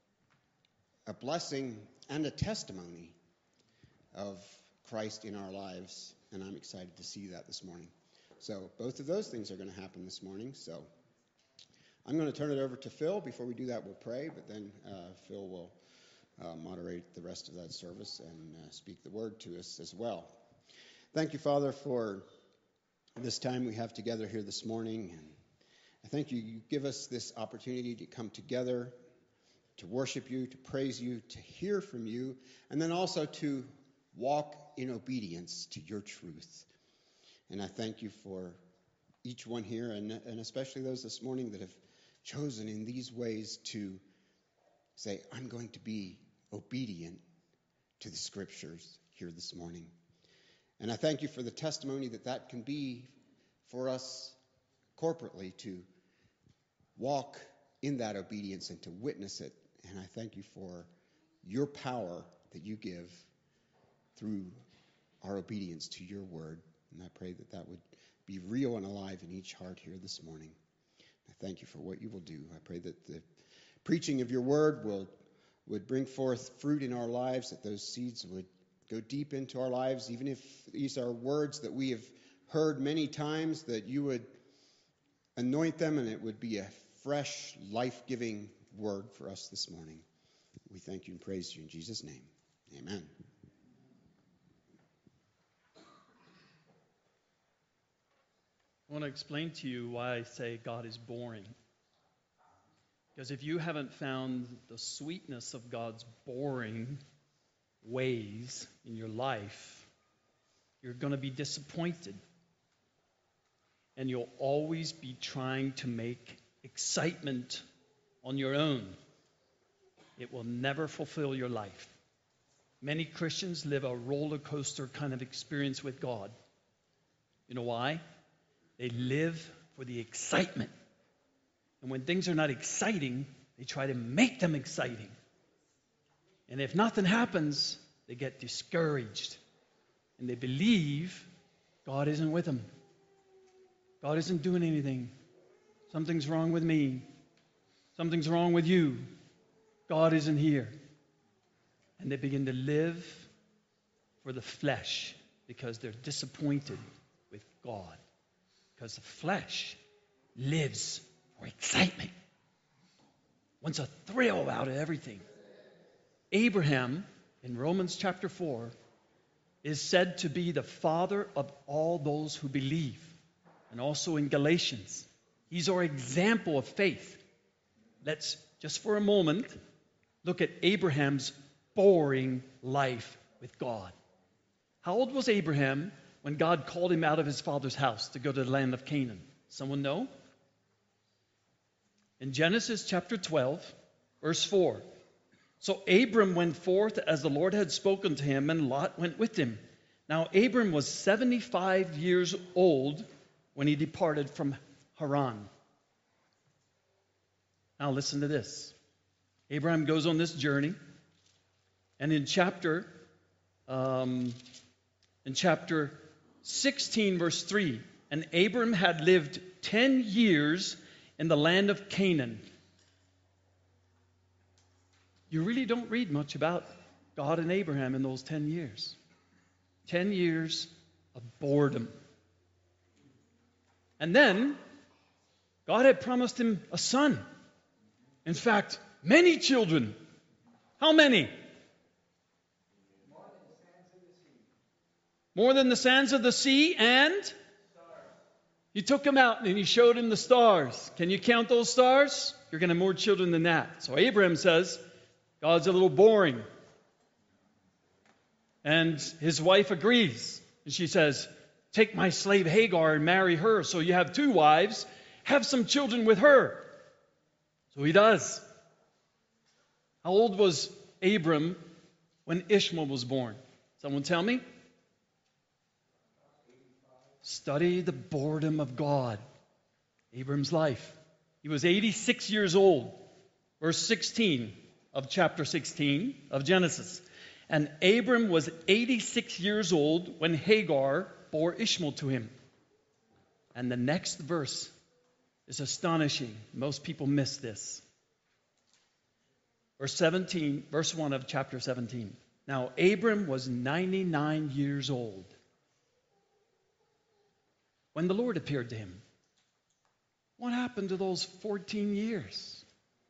a blessing and a testimony of Christ in our lives. And I'm excited to see that this morning. So both of those things are going to happen this morning. So I'm going to turn it over to Phil. Before we do that, we'll pray. But then uh, Phil will Uh, moderate the rest of that service and uh, speak the word to us as well. Thank you, Father, for this time we have together here this morning. And I thank you, you give us this opportunity to come together, to worship you, to praise you, to hear from you, and then also to walk in obedience to your truth. And I thank you for each one here, and, and especially those this morning that have chosen in these ways to say, I'm going to be obedient to the Scriptures here this morning. And I thank you for the testimony that that can be for us corporately to walk in that obedience and to witness it. And I thank you for your power that you give through our obedience to your word. And I pray that that would be real and alive in each heart here this morning. I thank you for what you will do. I pray that the preaching of your word will would bring forth fruit in our lives, that those seeds would go deep into our lives, even if these are words that we have heard many times, that you would anoint them and it would be a fresh, life-giving word for us this morning. We thank you and praise you in Jesus' name. Amen. I want to explain to you why I say God is boring. Because if you haven't found the sweetness of God's boring ways in your life, you're going to be disappointed. And you'll always be trying to make excitement on your own. It will never fulfill your life. Many Christians live a roller coaster kind of experience with God. You know why? They live for the excitement. And when things are not exciting, they try to make them exciting. And if nothing happens, they get discouraged. And they believe God isn't with them. God isn't doing anything. Something's wrong with me. Something's wrong with you. God isn't here. And they begin to live for the flesh because they're disappointed with God. Because the flesh lives for excitement. Wants a thrill out of everything. Abraham, in Romans chapter four, is said to be the father of all those who believe. And also in Galatians. He's our example of faith. Let's, just for a moment, look at Abraham's boring life with God. How old was Abraham when God called him out of his father's house to go to the land of Canaan? Someone know? In Genesis chapter twelve, verse four. So Abram went forth as the Lord had spoken to him, and Lot went with him. Now Abram was seventy-five years old when he departed from Haran. Now listen to this. Abraham goes on this journey, and in chapter, um, in chapter sixteen, verse three, and Abram had lived ten years in the land of Canaan. You really don't read much about God and Abraham in those ten years. Ten years of boredom. And then, God had promised him a son. In fact, many children. How many? More than the sands of the sea, and he took him out and he showed him the stars. Can you count those stars? You're going to have more children than that. So Abraham says, God's a little boring. And his wife agrees. And she says, take my slave Hagar and marry her. So you have two wives. Have some children with her. So he does. How old was Abram when Ishmael was born? Someone tell me? Study the boredom of God. Abram's life. He was eighty-six years old. Verse sixteen of chapter sixteen of Genesis. And Abram was eighty-six years old when Hagar bore Ishmael to him. And the next verse is astonishing. Most people miss this. Verse seventeen, verse one of chapter seventeen. Now Abram was ninety-nine years old when the Lord appeared to him. What happened to those fourteen years?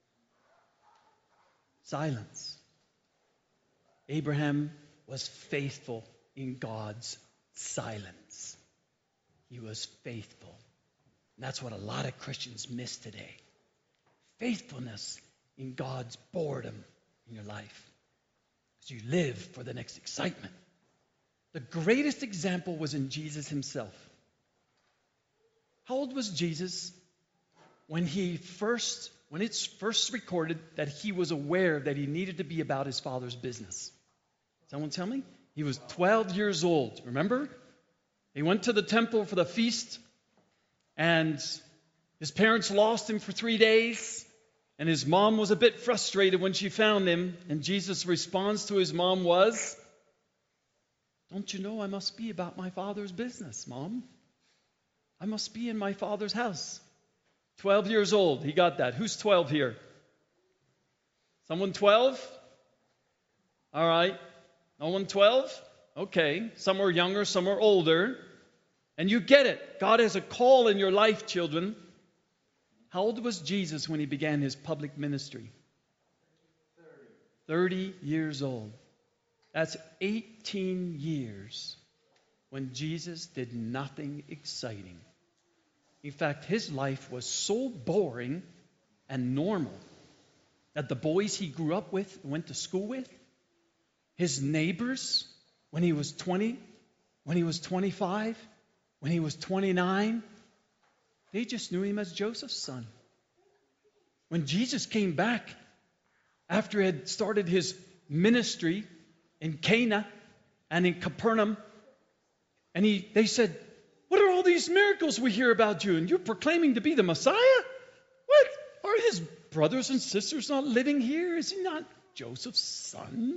Silence. Abraham was faithful in God's silence. He was faithful. And that's what a lot of Christians miss today. Faithfulness in God's boredom in your life. Because you live for the next excitement. The greatest example was in Jesus himself. How old was Jesus when he first, when it's first recorded that he was aware that he needed to be about his Father's business? Someone tell me? He was twelve years old, remember? He went to the temple for the feast, and his parents lost him for three days, and his mom was a bit frustrated when she found him, and Jesus' response to his mom was, "Don't you know I must be about my Father's business, Mom? I must be in my Father's house." twelve years old, he got that. Who's twelve here? Someone twelve? All right. No one twelve? Okay. Some are younger, some are older. And you get it. God has a call in your life, children. How old was Jesus when he began his public ministry? thirty years old. That's eighteen years when Jesus did nothing exciting. In fact, his life was so boring and normal that the boys he grew up with, went to school with, his neighbors, when he was twenty, when he was twenty-five, when he was twenty-nine, they just knew him as Joseph's son. When Jesus came back after he had started his ministry in Cana and in Capernaum, and he, they said, "What are all these miracles we hear about you? And you're proclaiming to be the Messiah? What? Are his brothers and sisters not living here? Is he not Joseph's son?"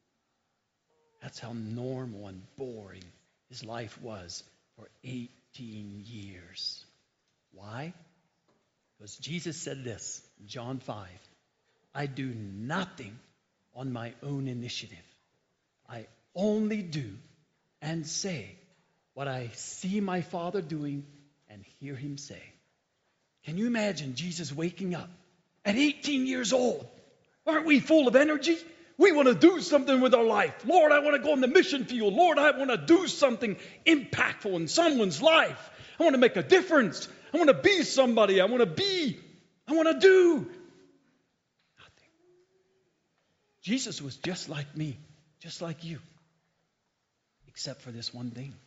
That's how normal and boring his life was for eighteen years. Why? Because Jesus said this in John five, "I do nothing on my own initiative. I only do and say what I see my Father doing and hear him say." Can you imagine Jesus waking up at eighteen years old? Aren't we full of energy? We want to do something with our life. Lord, I want to go on the mission field. Lord, I want to do something impactful in someone's life. I want to make a difference. I want to be somebody. I want to be. I want to do. Nothing. Jesus was just like me, just like you, except for this one thing.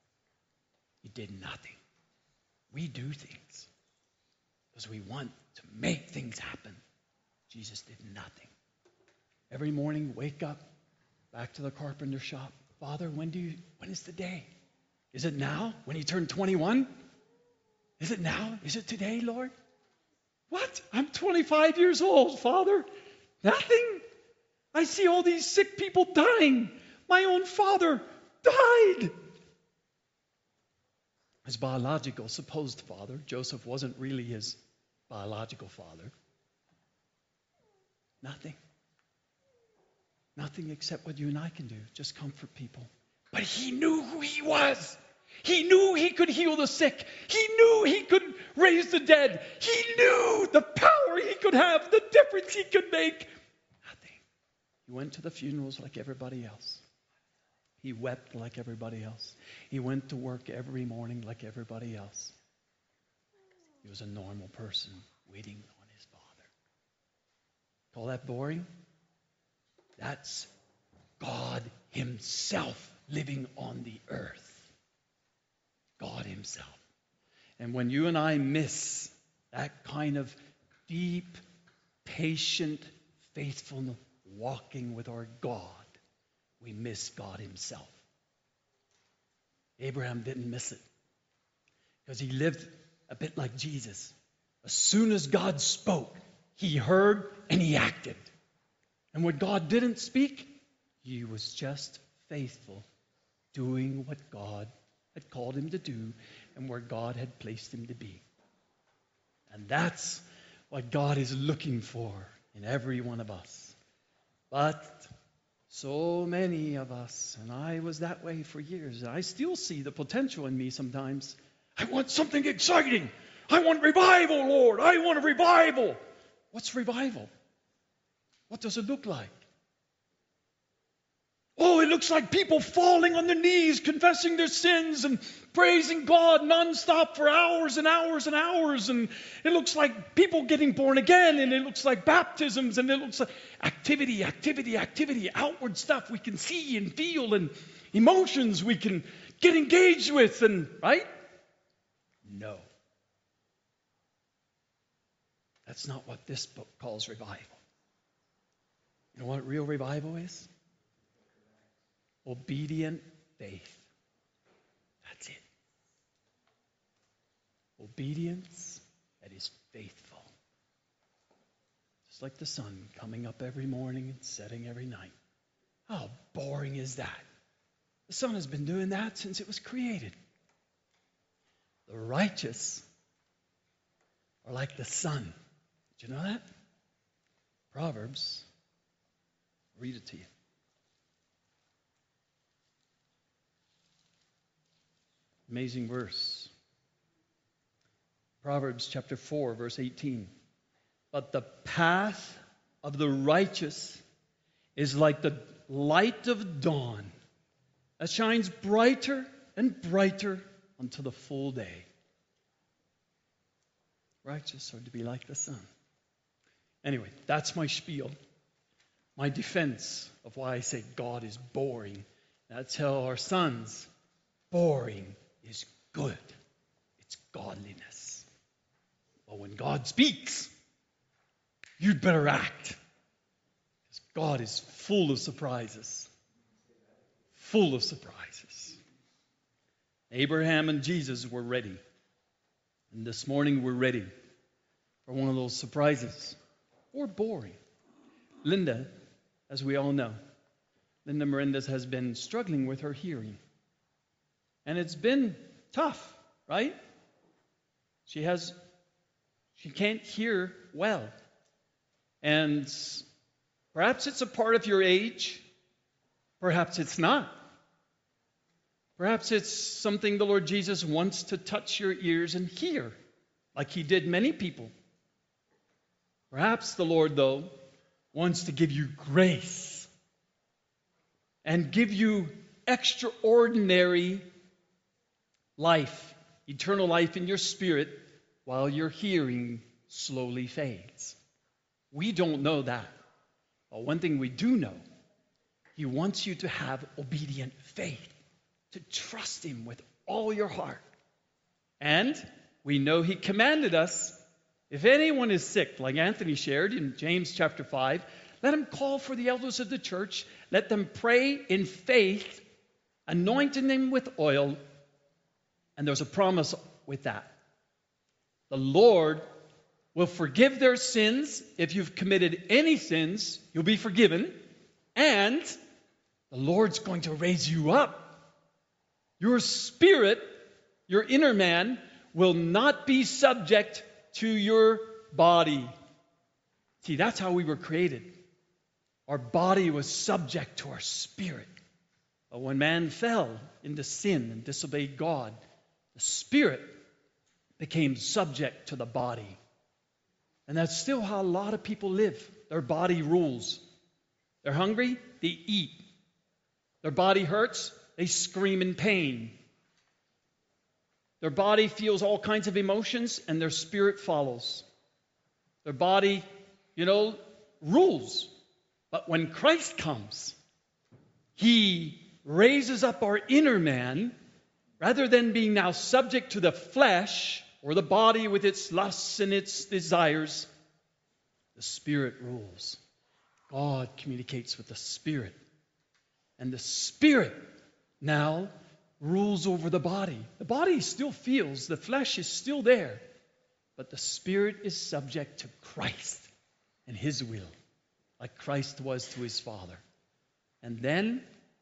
He did nothing. We do things because we want to make things happen. Jesus did nothing. Every morning, wake up, back to the carpenter shop. "Father, when do you, when is the day? Is it now? When you turn twenty-one? Is it now? Is it today, Lord?" "What? I'm twenty-five years old, Father. Nothing. I see all these sick people dying. My own father died." His biological supposed father, Joseph, wasn't really his biological father. Nothing. Nothing except what you and I can do, just comfort people. But he knew who he was. He knew he could heal the sick. He knew he could raise the dead. He knew the power he could have, the difference he could make. Nothing. He went to the funerals like everybody else. He wept like everybody else. He went to work every morning like everybody else. He was a normal person waiting on his Father. Call that boring? That's God himself living on the earth. God himself. And when you and I miss that kind of deep, patient, faithful walking with our God, we miss God himself. Abraham didn't miss it because he lived a bit like Jesus. As soon as God spoke, he heard and he acted. And when God didn't speak, he was just faithful, doing what God had called him to do and where God had placed him to be. And that's what God is looking for in every one of us. But so many of us, and I was that way for years, and I still see the potential in me sometimes. I want something exciting. I want revival, Lord. I want a revival. What's revival? What does it look like? Oh, it looks like people falling on their knees, confessing their sins and praising God nonstop for hours and hours and hours. And it looks like people getting born again, and it looks like baptisms, and it looks like activity, activity, activity, outward stuff we can see and feel, and emotions we can get engaged with, and right? No. That's not what this book calls revival. You know what real revival is? Obedient faith. That's it. Obedience that is faithful. Just like the sun coming up every morning and setting every night. How boring is that? The sun has been doing that since it was created. The righteous are like the sun. Did you know that? Proverbs. I'll read it to you. Amazing verse. Proverbs chapter four, verse eighteen. But the path of the righteous is like the light of dawn that shines brighter and brighter until the full day. Righteous are to be like the sun. Anyway, that's my spiel. My defense of why I say God is boring. I tell our sons, boring is good. It's godliness. But when God speaks, you'd better act. Because God is full of surprises. Full of surprises. Abraham and Jesus were ready. And this morning we're ready for one of those surprises. Or boring. Linda, as we all know, Linda Meriendez has been struggling with her hearing. And it's been tough, right? She has, she can't hear well. And perhaps it's a part of your age. Perhaps it's not. Perhaps it's something the Lord Jesus wants to touch your ears and hear, like he did many people. Perhaps the Lord, though, wants to give you grace and give you extraordinary life, eternal life in your spirit, while your hearing slowly fades. We don't know that. But one thing we do know, he wants you to have obedient faith, to trust him with all your heart. And we know he commanded us, if anyone is sick, like Anthony shared in James chapter five, let him call for the elders of the church. Let them pray in faith, anointing them with oil. And there's a promise with that. The Lord will forgive their sins. If you've committed any sins, you'll be forgiven. And the Lord's going to raise you up. Your spirit, your inner man, will not be subject to your body. See, that's how we were created. Our body was subject to our spirit. But when man fell into sin and disobeyed God, the spirit became subject to the body. And that's still how a lot of people live. Their body rules. They're hungry, they eat. Their body hurts, they scream in pain. Their body feels all kinds of emotions, and their spirit follows. Their body, you know, rules. But when Christ comes, he raises up our inner man, rather than being now subject to the flesh, or the body with its lusts and its desires. The Spirit rules. God communicates with the Spirit. And the Spirit now rules over the body. The body still feels, the flesh is still there. But the Spirit is subject to Christ and his will, like Christ was to his Father. And then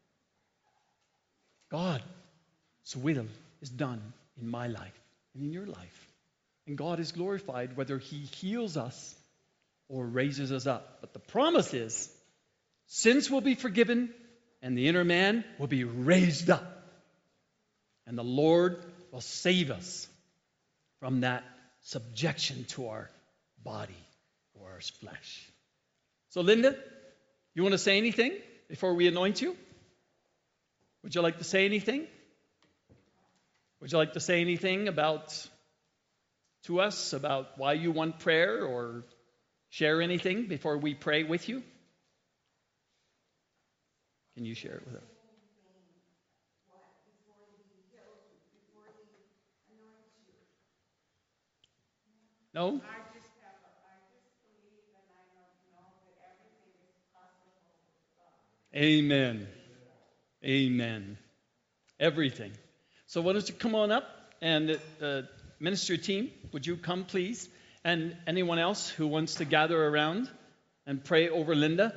God's will is done in my life and in your life. And God is glorified whether he heals us or raises us up. But the promise is, sins will be forgiven and the inner man will be raised up. And the Lord will save us from that subjection to our body or our flesh. So Linda, you want to say anything before we anoint you? Would you like to say anything? Would you like to say anything about to us about why you want prayer, or share anything before we pray with you? Can you share it with us? No? I just have a, I just believe and I know, know that everything is possible with God. Amen. Amen. Everything. So why don't you come on up, and uh, ministry team, would you come, please? And anyone else who wants to gather around and pray over Linda?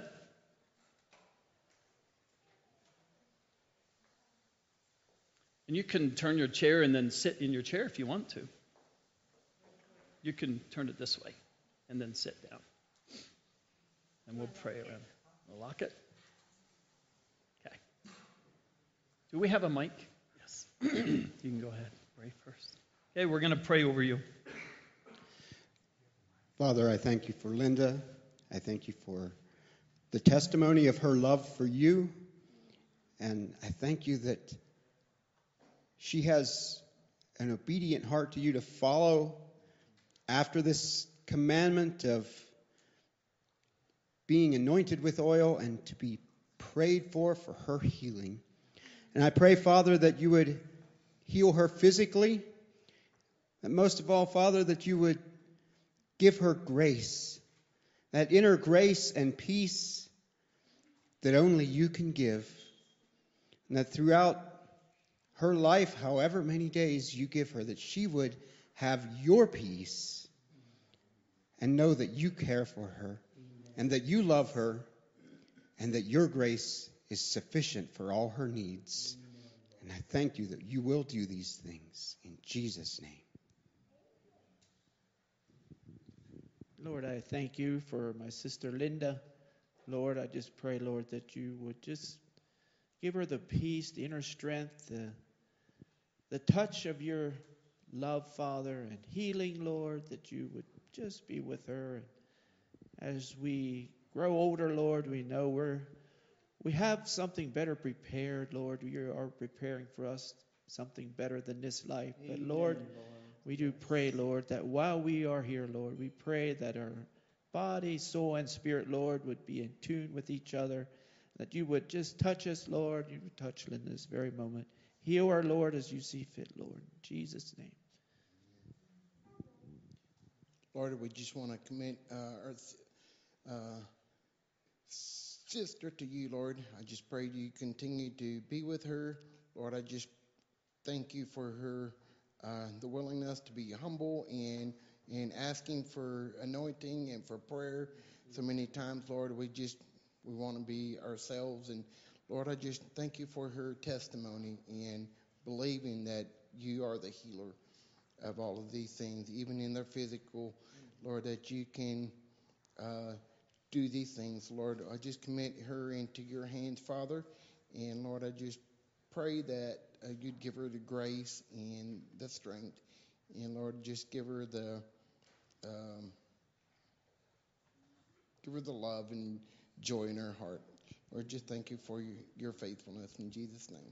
And you can turn your chair and then sit in your chair if you want to. You can turn it this way and then sit down. And we'll pray around. We'll lock it. Okay. Do we have a mic? Yes. You can go ahead. Pray first. Okay, we're going to pray over you. Father, I thank you for Linda. I thank you for the testimony of her love for you. And I thank you that she has an obedient heart to you to follow after this commandment of being anointed with oil and to be prayed for for her healing. And I pray, Father, that you would heal her physically. And most of all, Father, that you would give her grace, that inner grace and peace that only you can give. And that throughout her life, however many days you give her, that she would have your peace and know that you care for her and that you love her and that your grace is sufficient for all her needs. And I thank you that you will do these things in Jesus' name. Lord, I thank you for my sister Linda. Lord, I just pray, Lord, that you would just give her the peace, the inner strength, the, the touch of your love, Father, and healing, Lord, that you would just be with her. As we grow older, Lord, we know we're we have something better prepared, Lord. You are preparing for us something better than this life. But Lord, we do pray, Lord, that while we are here, Lord, we pray that our body, soul, and spirit, Lord, would be in tune with each other, that you would just touch us, Lord. You would touch Linda this very moment. Heal our, Lord, as you see fit, Lord. In Jesus' name. Lord, we just want to commit uh, our uh, sister to you, Lord. I just pray you continue to be with her. Lord, I just thank you for her, uh, the willingness to be humble and, and asking for anointing and for prayer. So many times, Lord, we just, we want to be ourselves. And Lord, I just thank you for her testimony and believing that you are the healer of all of these things, even in their physical, Lord, that you can uh, do these things. Lord, I just commit her into your hands, Father. And Lord, I just pray that uh, you'd give her the grace and the strength. And Lord, just give her the um, give her the love and joy in her heart. Lord, just thank you for your, your faithfulness in Jesus' name.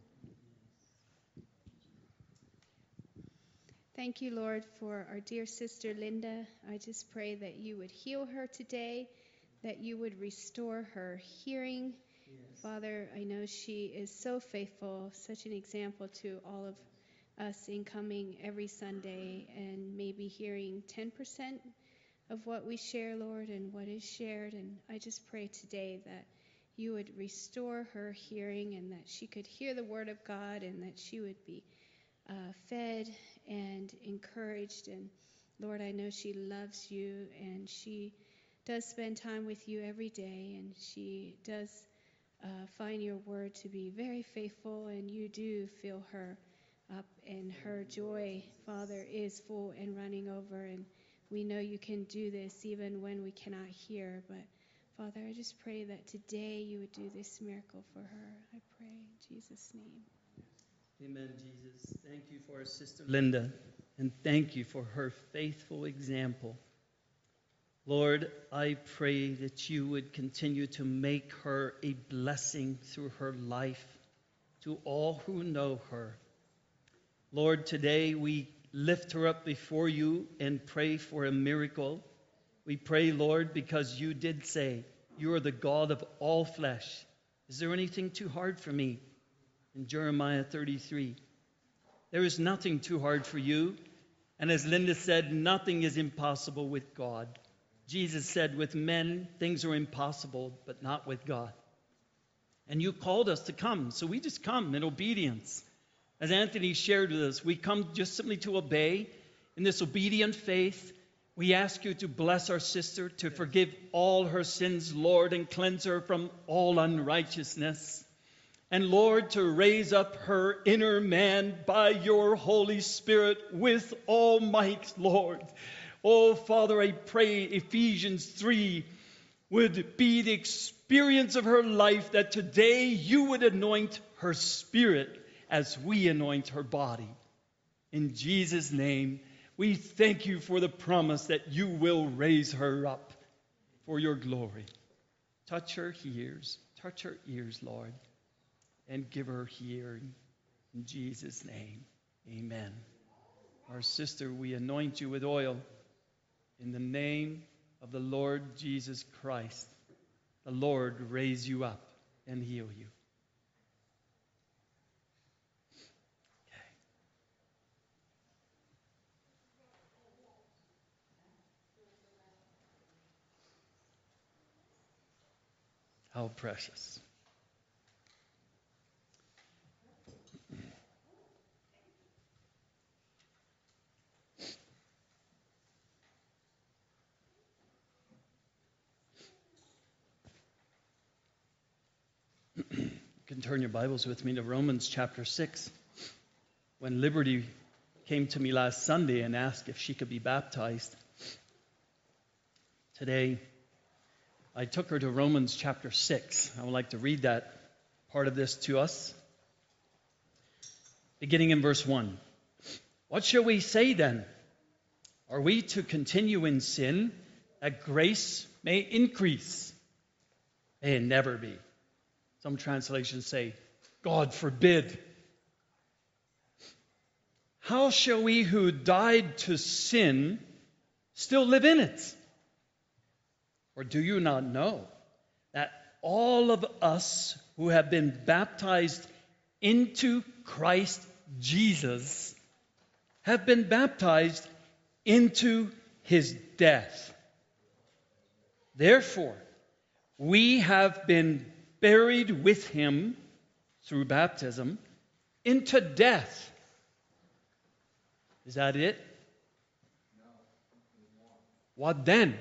Thank you, Lord, for our dear sister Linda. I just pray that you would heal her today, that you would restore her hearing. Yes. Father, I know she is so faithful, such an example to all of us in coming every Sunday and maybe hearing ten percent of what we share, Lord, and what is shared. And I just pray today that you would restore her hearing and that she could hear the word of God and that she would be uh, fed and encouraged. And Lord, I know she loves you and she does spend time with you every day, and she does uh, find your word to be very faithful, and you do fill her up, and her joy, Father, is full and running over. And we know you can do this even when we cannot hear. But Father, I just pray that today you would do this miracle for her. I pray in Jesus' name. Amen, Jesus. Thank you for our sister Linda, and thank you for her faithful example. Lord, I pray that you would continue to make her a blessing through her life to all who know her. Lord, today we lift her up before you and pray for a miracle. We pray, Lord, because you did say you are the God of all flesh. Is there anything too hard for me? In Jeremiah thirty-three. There is nothing too hard for you. And as Linda said, nothing is impossible with God. Jesus said, with men, things are impossible, but not with God. And you called us to come, so we just come in obedience. As Anthony shared with us, we come just simply to obey in this obedient faith. We ask you to bless our sister, to forgive all her sins, Lord, and cleanse her from all unrighteousness. And Lord, to raise up her inner man by your Holy Spirit with all might, Lord. Oh, Father, I pray Ephesians three would be the experience of her life, that today you would anoint her spirit as we anoint her body. In Jesus' name, we thank you for the promise that you will raise her up for your glory. Touch her ears, touch her ears, Lord, and give her hearing. In Jesus' name, amen. Our sister, we anoint you with oil in the name of the Lord Jesus Christ. The Lord raise you up and heal you. Okay. How precious. You can turn your Bibles with me to Romans chapter six. When Liberty came to me last Sunday and asked if she could be baptized, today I took her to Romans chapter six. I would like to read that part of this to us. Beginning in verse one. What shall we say then? Are we to continue in sin that grace may increase? May it never be. Some translations say, God forbid. How shall we who died to sin still live in it? Or do you not know that all of us who have been baptized into Christ Jesus have been baptized into his death? Therefore, we have been buried with him through baptism into death. Is that it? What then?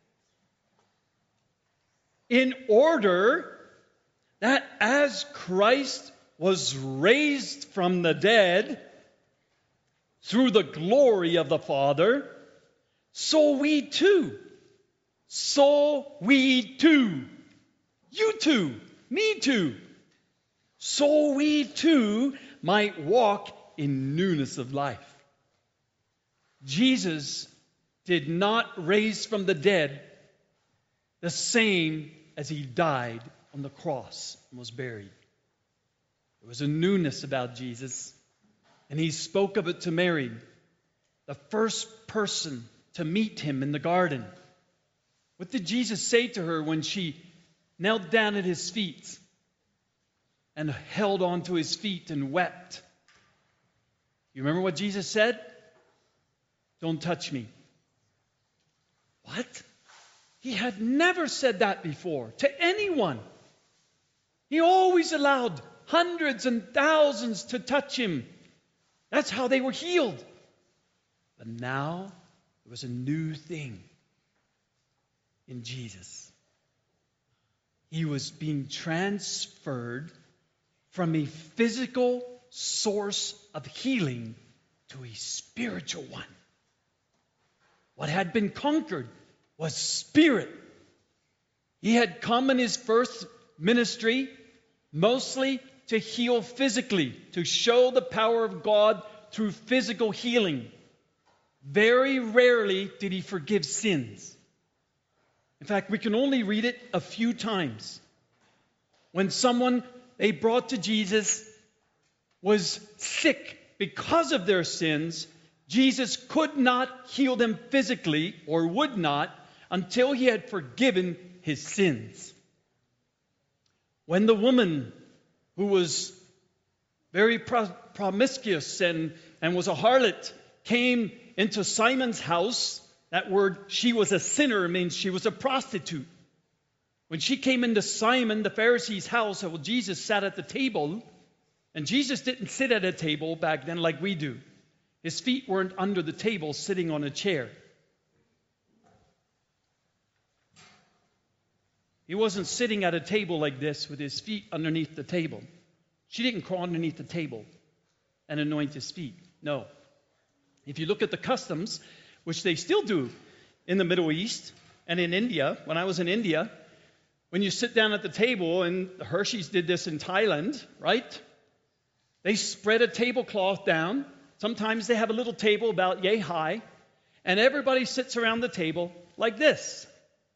In order that as Christ was raised from the dead through the glory of the Father, so we too, so we too, you too, me too, so we too might walk in newness of life. Jesus did not raise from the dead the same as he died on the cross and was buried. There was a newness about Jesus, and he spoke of it to Mary, the first person to meet him in the garden. What did Jesus say to her when she knelt down at his feet and held on to his feet and wept? You remember what Jesus said? Don't touch me. What? He had never said that before to anyone. He always allowed hundreds and thousands to touch him. That's how they were healed. But now there was a new thing in Jesus. He was being transferred from a physical source of healing to a spiritual one. What had been conquered was spirit. He had come in his first ministry mostly to heal physically, to show the power of God through physical healing. Very rarely did he forgive sins. In fact, we can only read it a few times. When someone they brought to Jesus was sick because of their sins, Jesus could not heal them physically, or would not, until he had forgiven his sins. When the woman who was very pro- promiscuous and, and was a harlot came into Simon's house, that word, she was a sinner, means she was a prostitute. When she came into Simon the Pharisee's house, well, Jesus sat at the table, and Jesus didn't sit at a table back then like we do. His feet weren't under the table sitting on a chair. He wasn't sitting at a table like this with his feet underneath the table. She didn't crawl underneath the table and anoint his feet. No. If you look at the customs, which they still do in the Middle East and in India, when I was in India, when you sit down at the table, and the Hershey's did this in Thailand, right? They spread a tablecloth down. Sometimes they have a little table about yay high, and everybody sits around the table like this.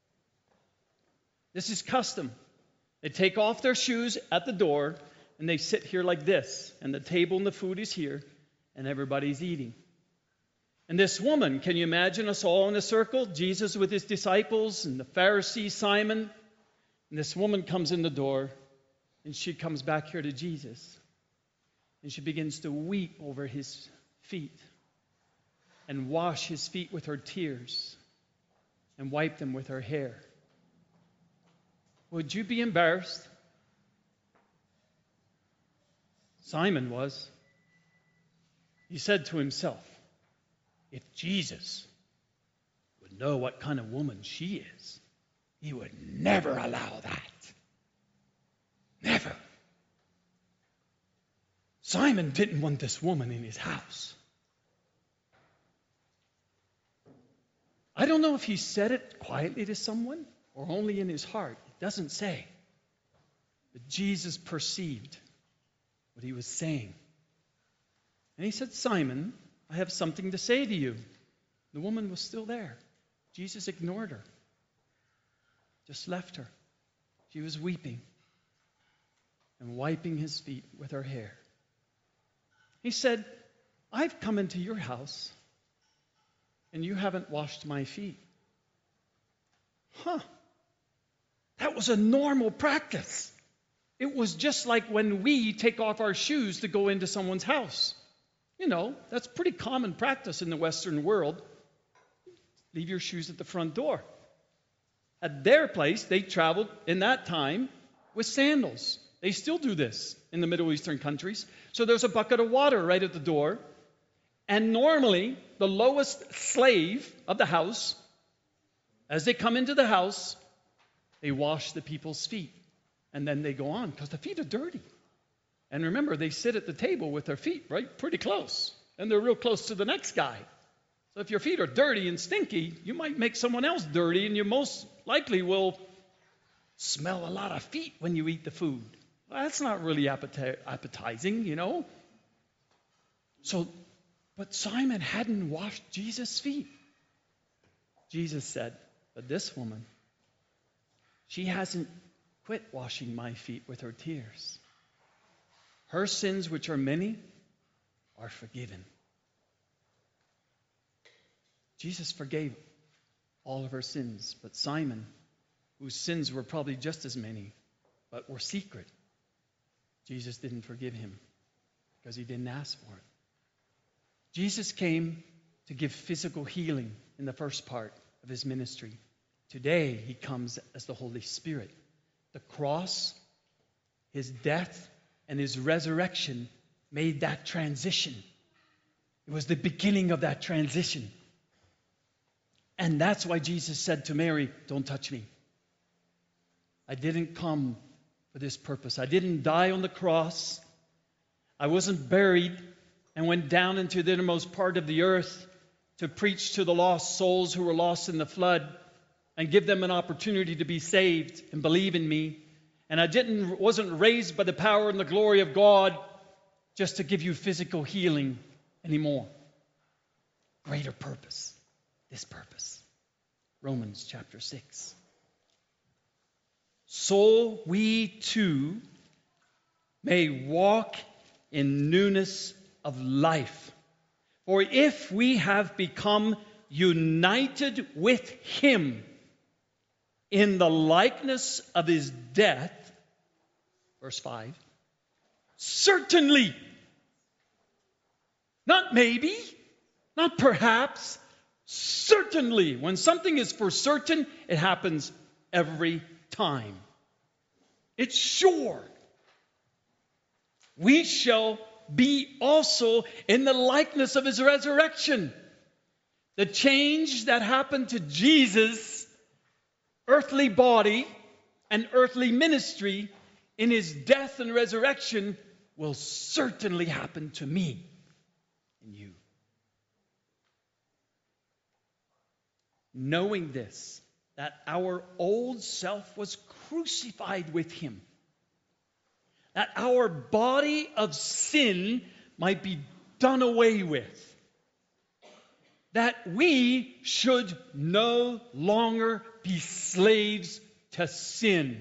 This is custom. They take off their shoes at the door, and they sit here like this. And the table and the food is here, and everybody's eating. And this woman, can you imagine us all in a circle? Jesus with his disciples, and the Pharisee Simon. And this woman comes in the door, and she comes back here to Jesus. And she begins to weep over his feet, and wash his feet with her tears, and wipe them with her hair. Would you be embarrassed? Simon was. He said to himself, if Jesus would know what kind of woman she is, he would never allow that. Never. Simon didn't want this woman in his house. I don't know if he said it quietly to someone or only in his heart. It doesn't say. But Jesus perceived what he was saying. And he said, Simon, I have something to say to you. The woman was still there. Jesus ignored her. Just left her. She was weeping and wiping his feet with her hair. He said, I've come into your house, and you haven't washed my feet. Huh. That was a normal practice. It was just like when we take off our shoes to go into someone's house. You know, that's pretty common practice in the Western world. Leave your shoes at the front door. At their place, they traveled in that time with sandals. They still do this in the Middle Eastern countries. So there's a bucket of water right at the door. And normally, the lowest slave of the house, as they come into the house, they wash the people's feet. And then they go on, because the feet are dirty. And remember, they sit at the table with their feet right pretty close. And they're real close to the next guy. So if your feet are dirty and stinky, you might make someone else dirty, and you most likely will smell a lot of feet when you eat the food. Well, that's not really appeti- appetizing, you know. So, but Simon hadn't washed Jesus' feet. Jesus said, but this woman, she hasn't quit washing my feet with her tears. Her sins, which are many, are forgiven. Jesus forgave all of her sins, but Simon, whose sins were probably just as many, but were secret, Jesus didn't forgive him because he didn't ask for it. Jesus came to give physical healing in the first part of his ministry. Today, he comes as the Holy Spirit. The cross, his death, and his resurrection made that transition. It was the beginning of that transition. And that's why Jesus said to Mary, don't touch me. I didn't come for this purpose. I didn't die on the cross. I wasn't buried and went down into the innermost part of the earth to preach to the lost souls who were lost in the flood and give them an opportunity to be saved and believe in me. And I didn't wasn't raised by the power and the glory of God just to give you physical healing anymore. Greater purpose. This purpose. Romans chapter six. So we too may walk in newness of life. For if we have become united with him in the likeness of his death, verse five, certainly, not maybe, not perhaps, certainly. When something is for certain, it happens every time. It's sure. We shall be also in the likeness of his resurrection. The change that happened to Jesus' earthly body and earthly ministry in his death and resurrection will certainly happen to me and you. Knowing this, that our old self was crucified with him, that our body of sin might be done away with, that we should no longer be slaves to sin.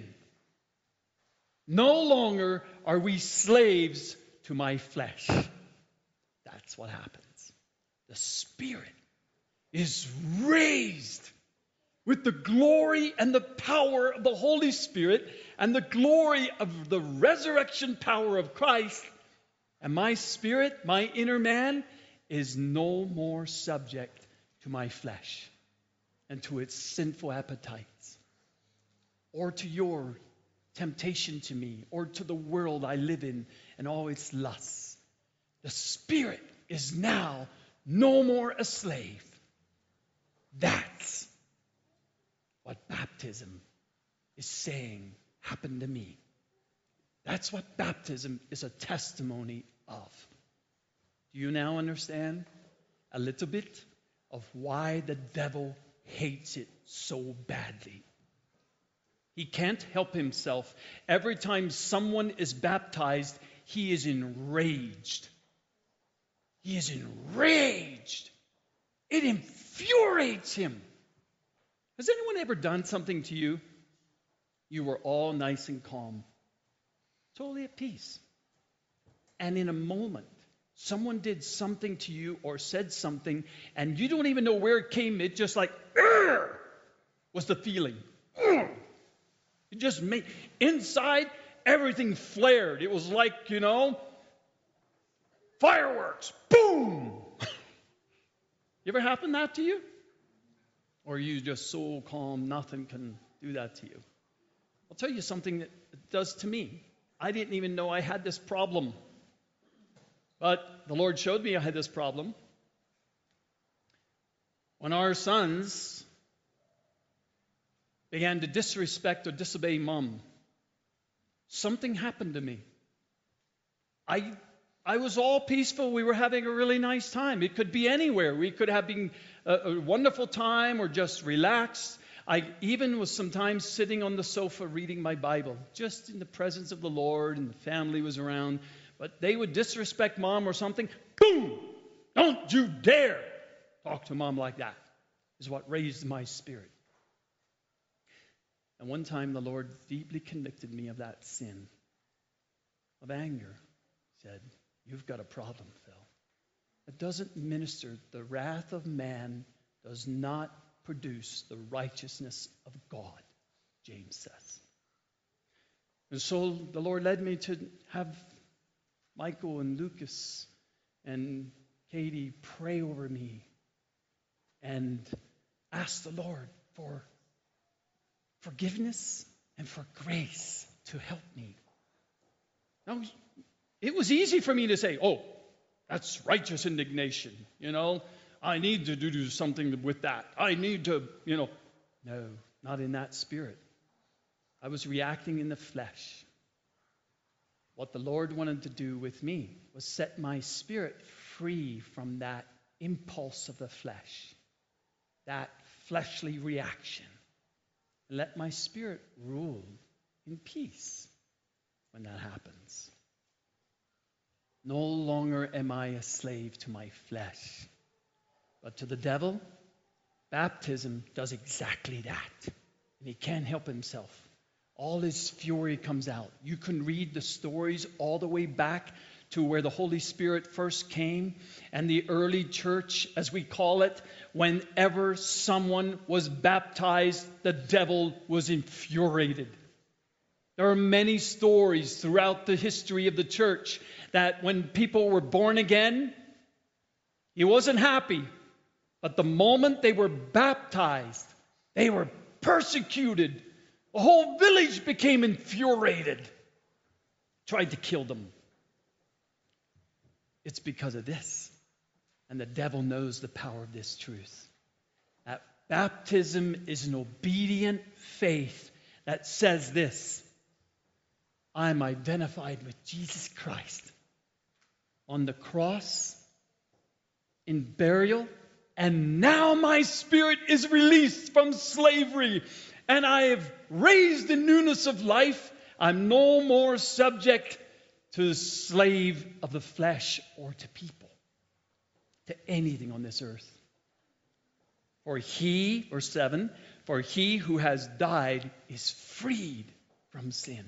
No longer are we slaves to my flesh. That's what happens. The Spirit is raised with the glory and the power of the Holy Spirit and the glory of the resurrection power of Christ. And my spirit, my inner man, is no more subject to my flesh and to its sinful appetites, or to your temptation to me, or to the world I live in and all its lusts. The Spirit is now no more a slave. That's what baptism is saying happened to me. That's what baptism is a testimony of. Do you now understand a little bit of why the devil hates it so badly? He can't help himself. Every time someone is baptized, he is enraged. He is enraged. It infuriates him. Has anyone ever done something to you? You were all nice and calm, totally at peace. And in a moment, someone did something to you or said something, and you don't even know where it came. It just like, "Urgh!" was the feeling. Urgh! It just made, inside, everything flared. It was like, you know, fireworks. Boom! You ever happened that to you? Or are you just so calm, nothing can do that to you? I'll tell you something that it does to me. I didn't even know I had this problem. But the Lord showed me I had this problem. When our sons began to disrespect or disobey Mom, something happened to me. I I was all peaceful. We were having a really nice time. It could be anywhere. We could have been a, a wonderful time or just relaxed. I even was sometimes sitting on the sofa reading my Bible, just in the presence of the Lord, and the family was around. But they would disrespect Mom or something. Boom! Don't you dare talk to Mom like that, is what raised my spirit. And one time the Lord deeply convicted me of that sin, of anger. He said, "You've got a problem, Phil. It doesn't minister. The wrath of man does not produce the righteousness of God," James says. And so the Lord led me to have Michael and Lucas and Katie pray over me and ask the Lord for forgiveness and for grace to help me. Now, it was easy for me to say, "Oh, that's righteous indignation. You know, I need to do something with that. I need to, you know." No, not in that spirit. I was reacting in the flesh. What the Lord wanted to do with me was set my spirit free from that impulse of the flesh, that fleshly reaction, and let my spirit rule in peace when that happens. No longer am I a slave to my flesh, but to the devil. Baptism does exactly that, and he can't help himself. All his fury comes out. You can read the stories all the way back to where the Holy Spirit first came, and the early church, as we call it. Whenever someone was baptized, the devil was infuriated. There are many stories throughout the history of the church that when people were born again, he wasn't happy. But the moment they were baptized, they were persecuted. A whole village became infuriated, tried to kill them. It's because of this. And the devil knows the power of this truth. That baptism is an obedient faith that says this: I'm identified with Jesus Christ on the cross, in burial, and now my spirit is released from slavery, and I have raised in newness of life. I'm no more subject to the slave of the flesh or to people, to anything on this earth. For he, verse seven, for he who has died is freed from sin.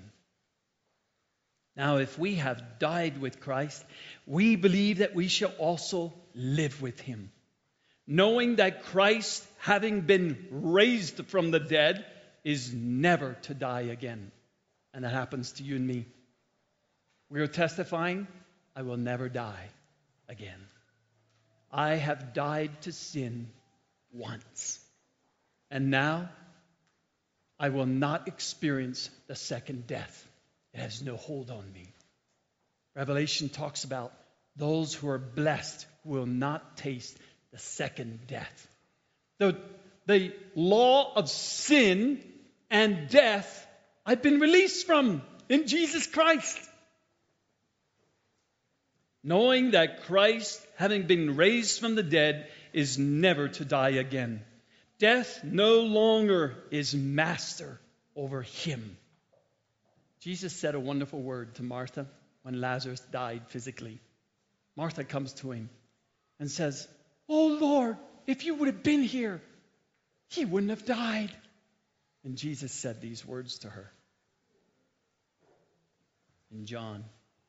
Now, if we have died with Christ, we believe that we shall also live with him, knowing that Christ, having been raised from the dead, is never to die again. And that happens to you and me. We are testifying, I will never die again. I have died to sin once. And now, I will not experience the second death. It has no hold on me. Revelation talks about those who are blessed who will not taste the second death. The, the law of sin and death I've been released from in Jesus Christ. Knowing that Christ, having been raised from the dead, is never to die again. Death no longer is master over him. Jesus said a wonderful word to Martha when Lazarus died physically. Martha comes to him and says, "Oh Lord, if you would have been here, he wouldn't have died." And Jesus said these words to her. In John.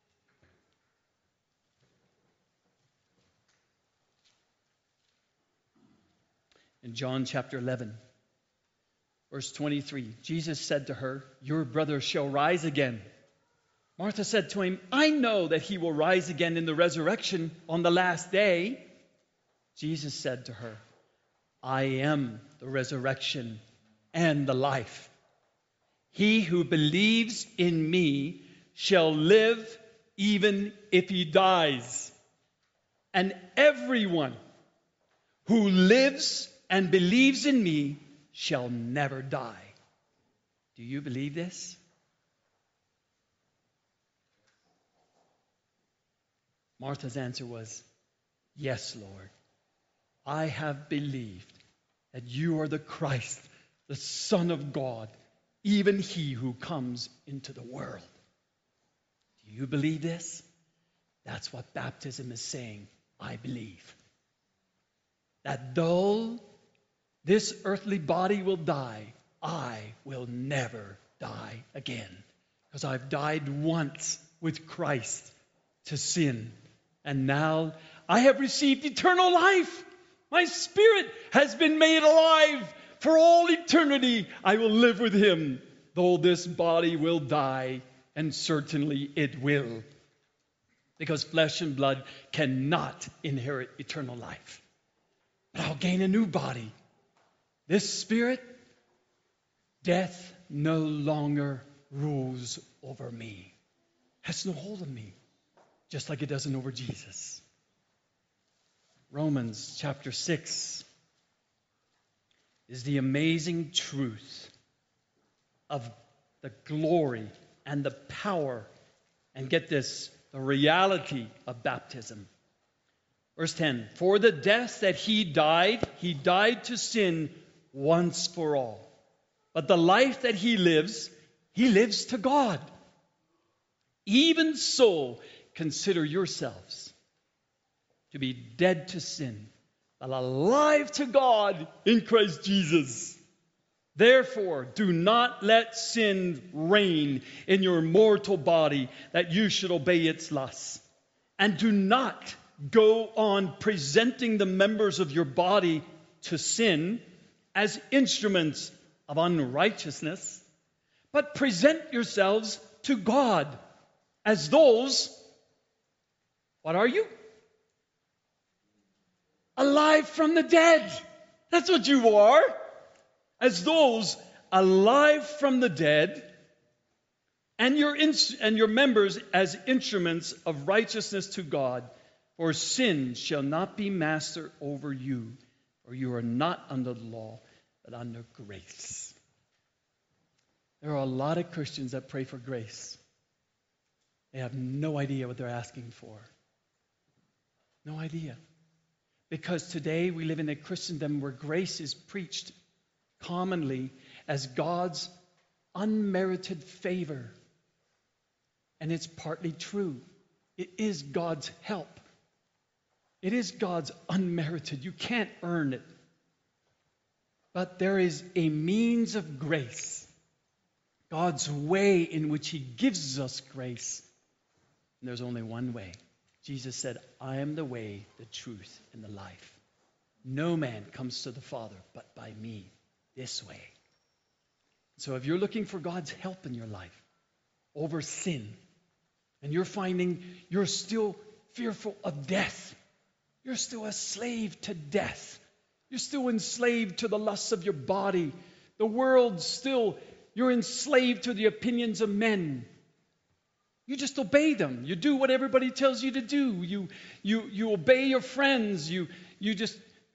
In John chapter eleven, verse twenty-three, Jesus said to her, "Your brother shall rise again." Martha said to him, "I know that he will rise again in the resurrection on the last day." Jesus said to her, "I am the resurrection and the life. He who believes in me shall live even if he dies. And everyone who lives and believes in me shall never die." Do you believe this? Martha's answer was, "Yes, Lord. I have believed that you are the Christ, the Son of God, even he who comes into the world." Do you believe this? That's what baptism is saying. I believe. That though this earthly body will die, I will never die again. Because I've died once with Christ to sin. And now I have received eternal life. My spirit has been made alive. For all eternity I will live with him. Though this body will die, and certainly it will. Because flesh and blood cannot inherit eternal life. But I'll gain a new body. This spirit, death no longer rules over me. Has no hold on me. Just like it doesn't over Jesus. Romans chapter six is the amazing truth of the glory and the power, and get this, the reality of baptism. Verse ten, "For the death that he died, he died to sin once for all. But the life that he lives, he lives to God. Even so, consider yourselves to be dead to sin, but alive to God in Christ Jesus. Therefore, do not let sin reign in your mortal body, that you should obey its lusts. And do not go on presenting the members of your body to sin as instruments of unrighteousness, but present yourselves to God as those, what are you? Alive from the dead. That's what you are. As those alive from the dead, and your, ins- and your members as instruments of righteousness to God. For sin shall not be master over you, for you are not under the law, but under grace. There are a lot of Christians that pray for grace. They have no idea what they're asking for. No idea. Because today we live in a Christendom where grace is preached commonly as God's unmerited favor. And it's partly true. It is God's help. It is God's unmerited. You can't earn it. But there is a means of grace. God's way in which He gives us grace. And there's only one way. Jesus said, I am the way, the truth, and the life. No man comes to the Father but by me, this way. So if you're looking for God's help in your life over sin, and you're finding you're still fearful of death, you're still a slave to death, you're still enslaved to the lusts of your body, the world still, you're enslaved to the opinions of men. You just obey them. You do what everybody tells you to do. You, you, you obey your friends. You, you just,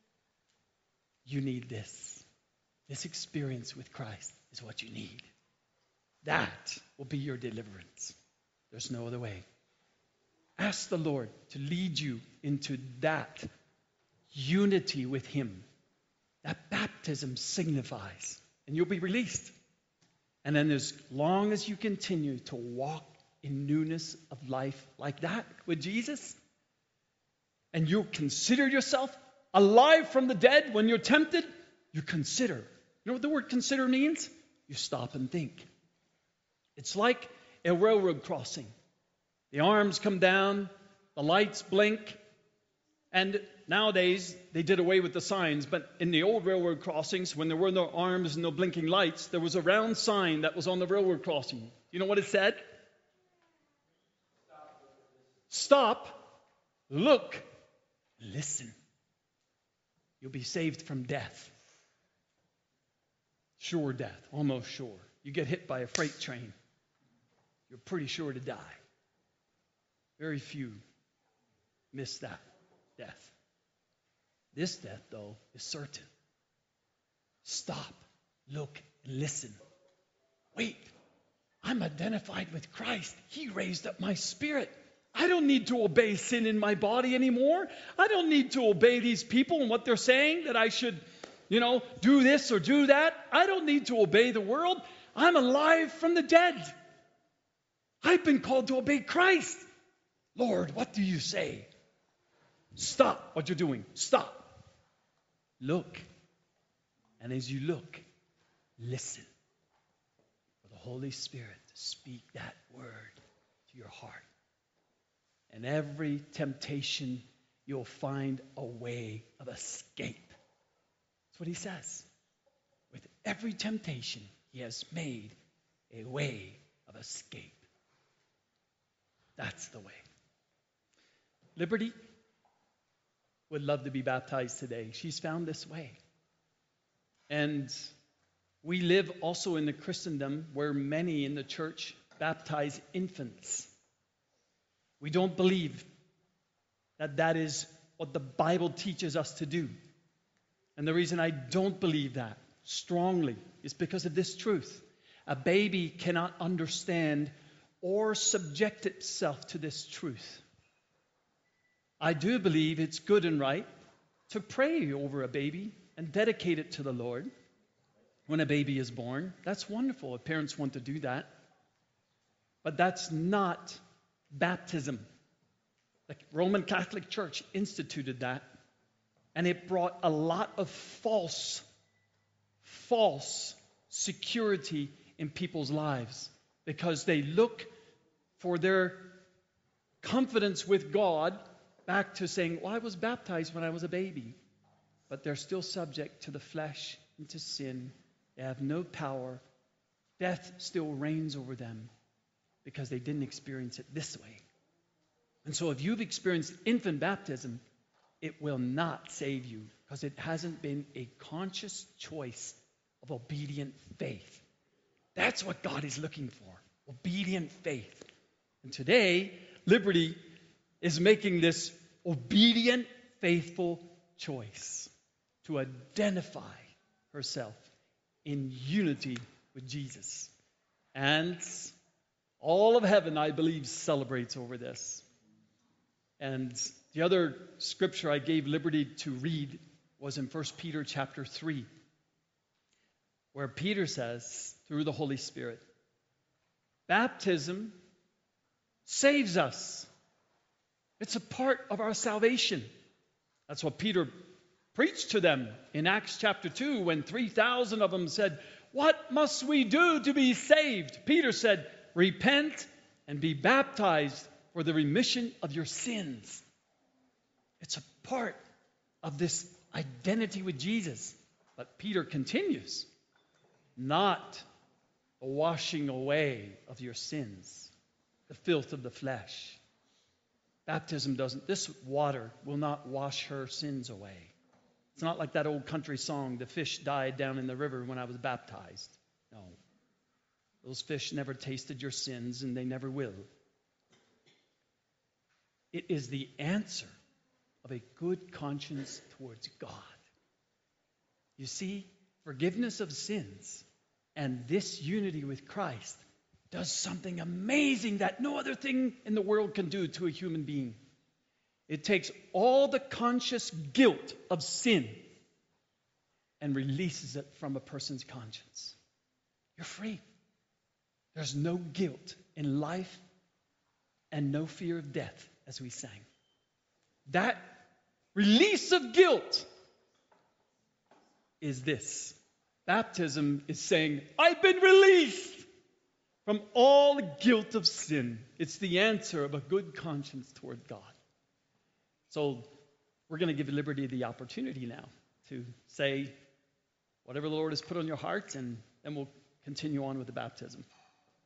you need this. This experience with Christ is what you need. That will be your deliverance. There's no other way. Ask the Lord to lead you into that unity with Him. That baptism signifies. And you'll be released. And then as long as you continue to walk in newness of life like that with Jesus, and you consider yourself alive from the dead when you're tempted, you consider. You know what the word consider means? You stop and think. It's like a railroad crossing. The arms come down, the lights blink, and nowadays they did away with the signs, but in the old railroad crossings, when there were no arms and no blinking lights, there was a round sign that was on the railroad crossing. You know what it said? Stop, look, listen. You'll be saved from death. Sure death, almost sure. You get hit by a freight train, you're pretty sure to die. Very few miss that death. This death, though, is certain. Stop, look, and listen. Wait, I'm identified with Christ. He raised up my spirit. I don't need to obey sin in my body anymore. I don't need to obey these people and what they're saying, that I should, you know, do this or do that. I don't need to obey the world. I'm alive from the dead. I've been called to obey Christ. Lord, what do you say? Stop what you're doing. Stop. Look. And as you look, listen for the Holy Spirit to speak that word to your heart. And every temptation, you'll find a way of escape. That's what He says. With every temptation, He has made a way of escape. That's the way. Liberty would love to be baptized today. She's found this way. And we live also in the Christendom where many in the church baptize infants. We don't believe that that is what the Bible teaches us to do. And the reason I don't believe that strongly is because of this truth. A baby cannot understand or subject itself to this truth. I do believe it's good and right to pray over a baby and dedicate it to the Lord when a baby is born. That's wonderful if parents want to do that. But that's not baptism. The Roman Catholic Church instituted that, and it brought a lot of false, false security in people's lives because they look for their confidence with God back to saying, well, I was baptized when I was a baby. But they're still subject to the flesh and to sin. They have no power. Death still reigns over them because they didn't experience it this way. And so if you've experienced infant baptism, it will not save you because it hasn't been a conscious choice of obedient faith. That's what God is looking for, obedient faith. And today, Liberty is making this obedient, faithful choice to identify herself in unity with Jesus. And all of heaven, I believe, celebrates over this. And the other scripture I gave Liberty to read was in First Peter chapter three, where Peter says, through the Holy Spirit, baptism saves us. It's a part of our salvation. That's what Peter preached to them in Acts chapter two when three thousand of them said, "What must we do to be saved?" Peter said, "Repent and be baptized for the remission of your sins." It's a part of this identity with Jesus. But Peter continues, not the washing away of your sins, the filth of the flesh. Baptism doesn't, this water will not wash her sins away. It's not like that old country song, "The fish died down in the river when I was baptized." No. Those fish never tasted your sins, and they never will. It is the answer of a good conscience towards God. You see, forgiveness of sins and this unity with Christ does something amazing that no other thing in the world can do to a human being. It takes all the conscious guilt of sin and releases it from a person's conscience. You're free. There's no guilt in life and no fear of death, as we sang. That release of guilt is this. Baptism is saying, I've been released from all the guilt of sin. It's the answer of a good conscience toward God. So we're going to give Liberty the opportunity now to say whatever the Lord has put on your heart, and then we'll continue on with the baptism.